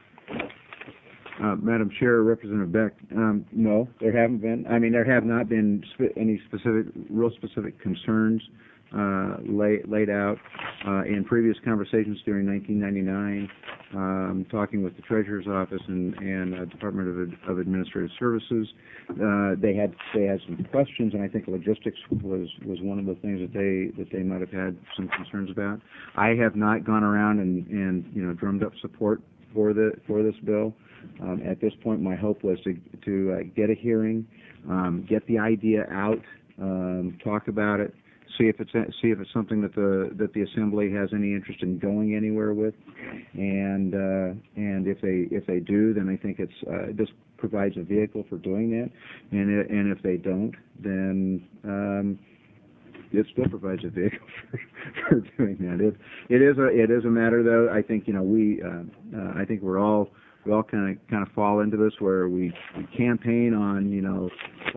Madam Chair, Representative Beck, no, there haven't been. I mean, there have not been any real specific concerns laid out in previous conversations during 1999, talking with the Treasurer's Office and Department of Administrative Services. They had some questions, and I think logistics was one of the things that they might have had some concerns about. I have not gone around and drummed up support for this bill. At this point, my hope was to get a hearing, get the idea out, talk about it, see if it's something that the Assembly has any interest in going anywhere with, and if they do, then I think this provides a vehicle for doing that, and if they don't, then it still provides a vehicle for doing that. It is a matter, though. I think I think we all kind of fall into this where we campaign on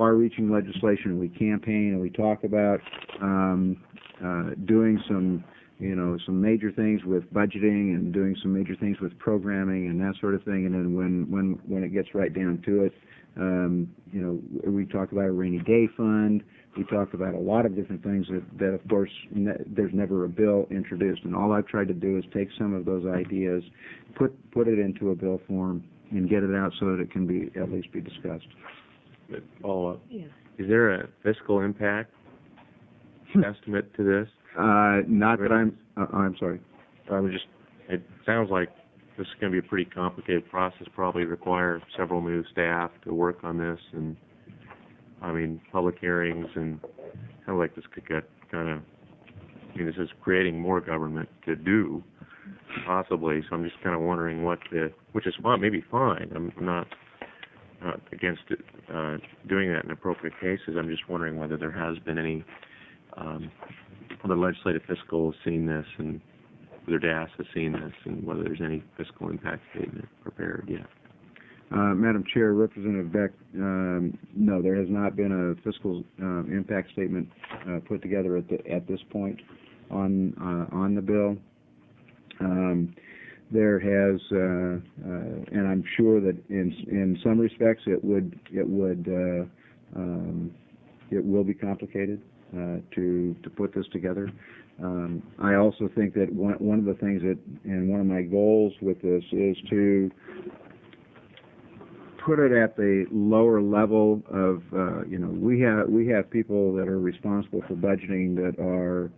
far-reaching legislation. We campaign and we talk about doing some some major things with budgeting and doing some major things with programming and that sort of thing. And then when it gets right down to it, we talk about a rainy day fund. We talk about a lot of different things that of course, there's never a bill introduced. And all I've tried to do is take some of those ideas, put it into a bill form, and get it out so that it can at least be discussed. Follow up. Yeah. Is there a fiscal impact estimate to this? Not that I'm sorry. It sounds like this is going to be a pretty complicated process, probably require several new staff to work on this, and public hearings, and kind of like this could get this is creating more government to do, possibly, so I'm just kind of wondering which is fine, maybe fine, I'm not against it, doing that in appropriate cases. I'm just wondering whether there has been any, whether legislative fiscal has seen this, and whether DAS has seen this, and whether there's any fiscal impact statement prepared yet. Madam Chair, Representative Beck, no, there has not been a fiscal impact statement put together at this point on the bill. There has, and I'm sure that in some respects it will be complicated to put this together. I also think that one of the things and one of my goals with this is to put it at the lower level of, we have people that are responsible for budgeting that are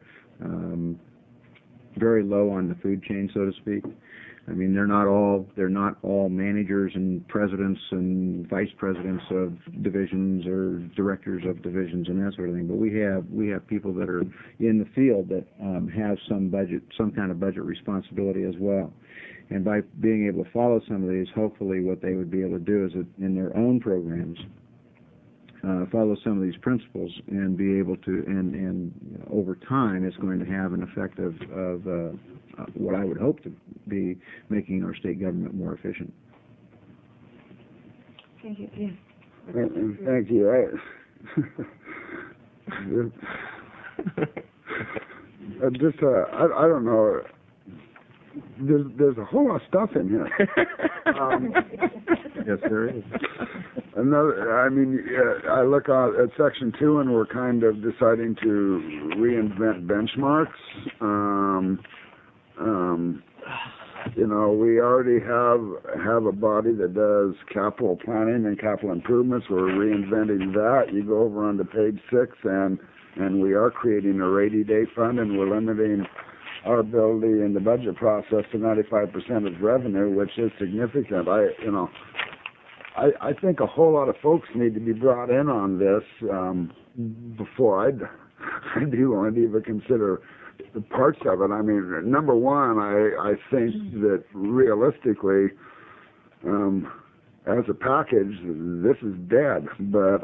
very low on the food chain, so to speak. They're not all managers and presidents and vice presidents of divisions or directors of divisions and that sort of thing. But we have people that are in the field that have some kind of budget responsibility as well. And by being able to follow some of these, hopefully what they would be able to do is in their own programs follow some of these principles and be able to, and over time, it's going to have an effect of what I would hope to be making our state government more efficient. Thank you. Yeah. Thank you. I don't know. There's a whole lot of stuff in here. Yes, there is. I look at Section 2, and we're kind of deciding to reinvent benchmarks. We already have a body that does capital planning and capital improvements. We're reinventing that. You go over onto page 6, and we are creating a rainy day fund, and we're limiting our ability in the budget process to 95% of revenue, which is significant. I think a whole lot of folks need to be brought in on this before I'd be willing to even consider the parts of it. Number one, I think that realistically, as a package, this is dead. But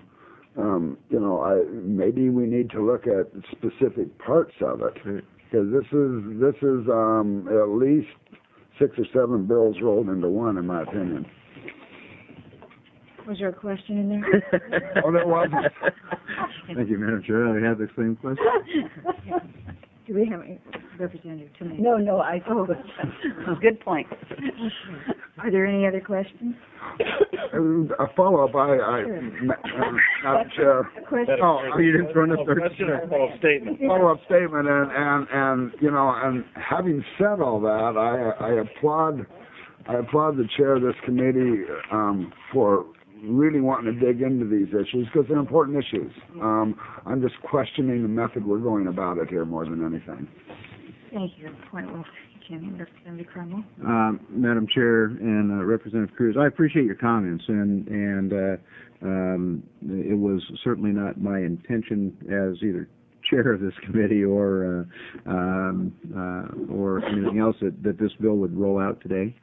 maybe we need to look at specific parts of it. Because this is at least 6 or 7 bills rolled into one, in my opinion. Was there a question in there? Oh, there wasn't. Thank you, Madam Chair. I have the same question. Do we have a representative tonight? No, good point. Are there any other questions? A follow-up, Madam Chair. A question? Oh, you didn't throw in a third follow-up statement. Follow-up statement, and having said all that, I applaud the chair of this committee for really wanting to dig into these issues because they're important issues. I'm just questioning the method we're going about it here more than anything. Thank you. Point well taken, Representative Cromwell. Madam Chair and Representative Cruz, I appreciate your comments, and it was certainly not my intention as either chair of this committee or anything else that this bill would roll out today.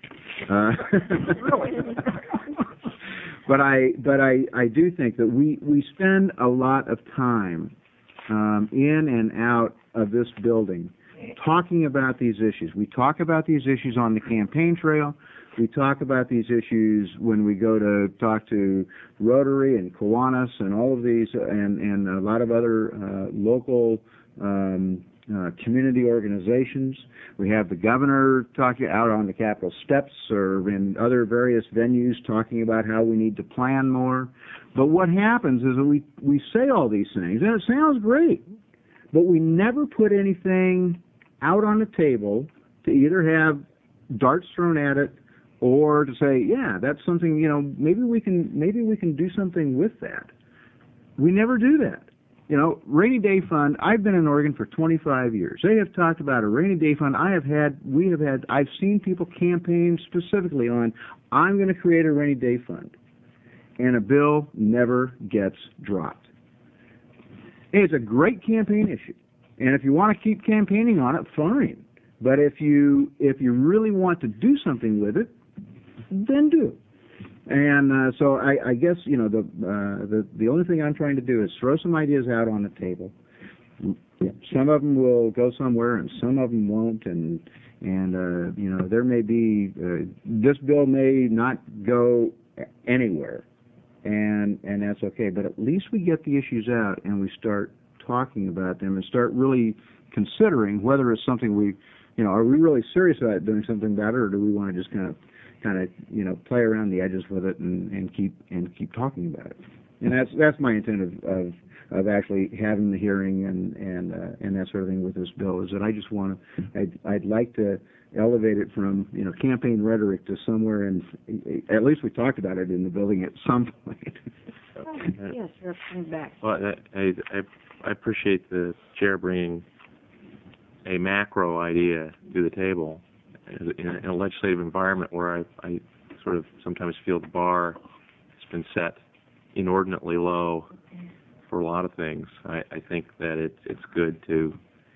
But I do think that we spend a lot of time in and out of this building talking about these issues. We talk about these issues on the campaign trail. We talk about these issues when we go to talk to Rotary and Kiwanis and all of these and a lot of other local community organizations. We have the governor talking out on the Capitol steps or in other various venues talking about how we need to plan more. But what happens is that we say all these things, and it sounds great, but we never put anything out on the table to either have darts thrown at it or to say, yeah, that's something, you know, maybe we can do something with that. We never do that. You know, rainy day fund, I've been in Oregon for 25 years. They have talked about a rainy day fund. I've seen people campaign specifically on, I'm going to create a rainy day fund. And a bill never gets dropped. It's a great campaign issue. And if you want to keep campaigning on it, fine. But if you really want to do something with it, then do. And so I guess, you know, the only thing I'm trying to do is throw some ideas out on the table. Some of them will go somewhere, and some of them won't. And you know, there may be this bill may not go anywhere, and that's okay. But at least we get the issues out, and we start talking about them, and start really considering whether it's something we, you know, are we really serious about doing something about it, or do we want to just kind of you know, play around the edges with it and keep talking about it. And that's my intent of actually having the hearing and that sort of thing with this bill, is that I just want to I'd like to elevate it from, you know, campaign rhetoric to somewhere, and at least we talked about it in the building at some point. Yes, you're coming back. Well, I appreciate the chair bringing a macro idea to the table. In a legislative environment where I sort of sometimes feel the bar has been set inordinately low for a lot of things, I think that it's good to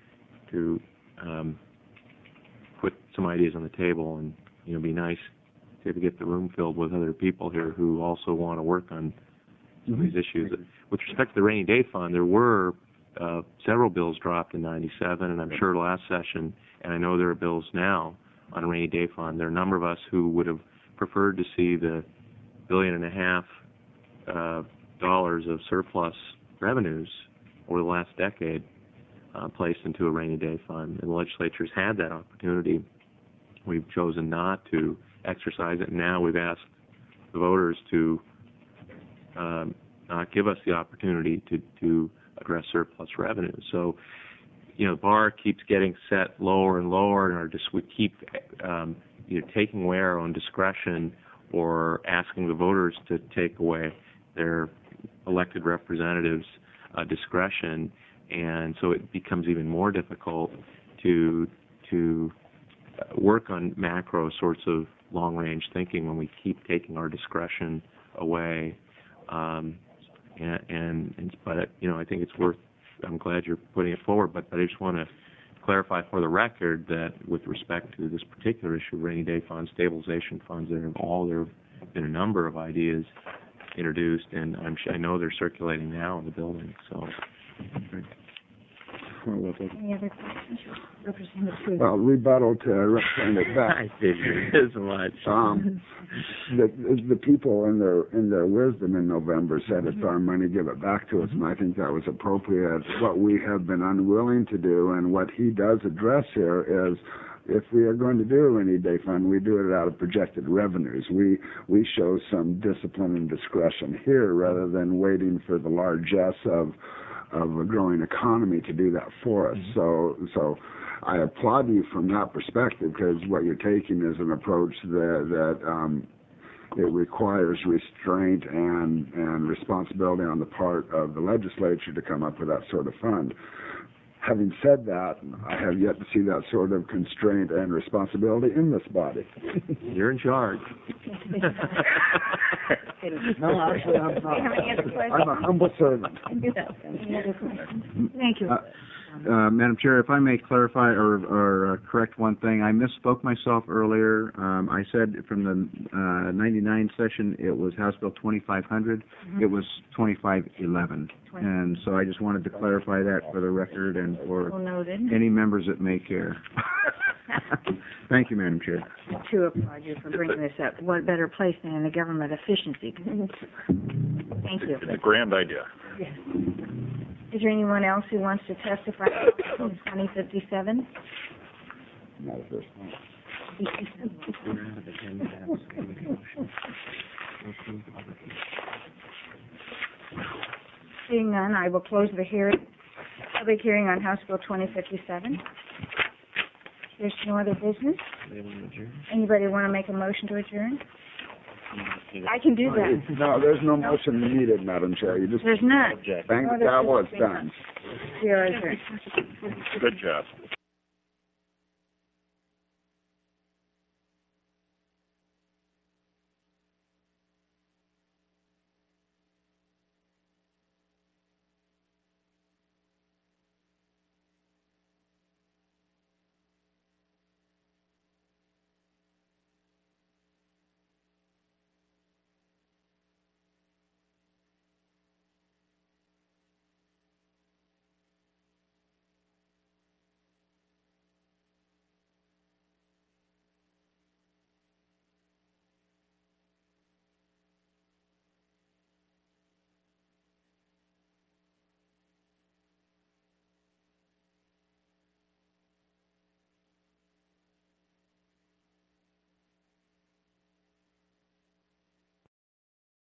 put some ideas on the table, and, you know, be nice to get the room filled with other people here who also want to work on some of these issues. With respect to the rainy day fund, there were several bills dropped in '97, and I'm sure last session, and I know there are bills now on a rainy day fund. There are a number of us who would have preferred to see the $1.5 billion dollars of surplus revenues over the last decade placed into a rainy day fund. And the legislature's had that opportunity. We've chosen not to exercise it. Now we've asked the voters to not give us the opportunity to address surplus revenue. So, you know, the bar keeps getting set lower and lower, and we keep taking away our own discretion or asking the voters to take away their elected representatives' discretion, and so it becomes even more difficult to work on macro sorts of long-range thinking when we keep taking our discretion away. But you know, I think it's worth. I'm glad you're putting it forward, but I just want to clarify for the record that with respect to this particular issue, rainy day funds, stabilization funds, there have been a number of ideas introduced, and I know they're circulating now in the building. So. Any other questions? Representative Cruz. Well, rebuttal to Representative Beck. I figured as much. The people in their wisdom in November said it's our money, give it back to us, and I think that was appropriate. What we have been unwilling to do, and what he does address here, is if we are going to do a rainy day fund, we do it out of projected revenues. We show some discipline and discretion here rather than waiting for the largesse of a growing economy to do that for us. So I applaud you from that perspective, because what you're taking is an approach that it requires restraint and responsibility on the part of the legislature to come up with that sort of fund. Having said that, I have yet to see that sort of constraint and responsibility in this body. You're in charge. No, actually, I'm not. I'm a humble servant. Thank you. Madam Chair, if I may clarify or correct one thing, I misspoke myself earlier. I said from the 99 session it was House Bill 2500. It was 2511. And so I just wanted to clarify that for the record and for any members that may care. Thank you, Madam Chair. I too applaud you for bringing this up. What better place than in the Government Efficiency Committee? Thank you. It's a grand idea. Yes. Is there anyone else who wants to testify on 2057? Not at this point. Seeing none, I will close the public hearing on House Bill 2057. There's no other business. Anybody want to make a motion to adjourn? I can do that. No, there's no motion needed, Madam Chair. You just There's none. thank Oh, God it's done. We are adjourned. Good job.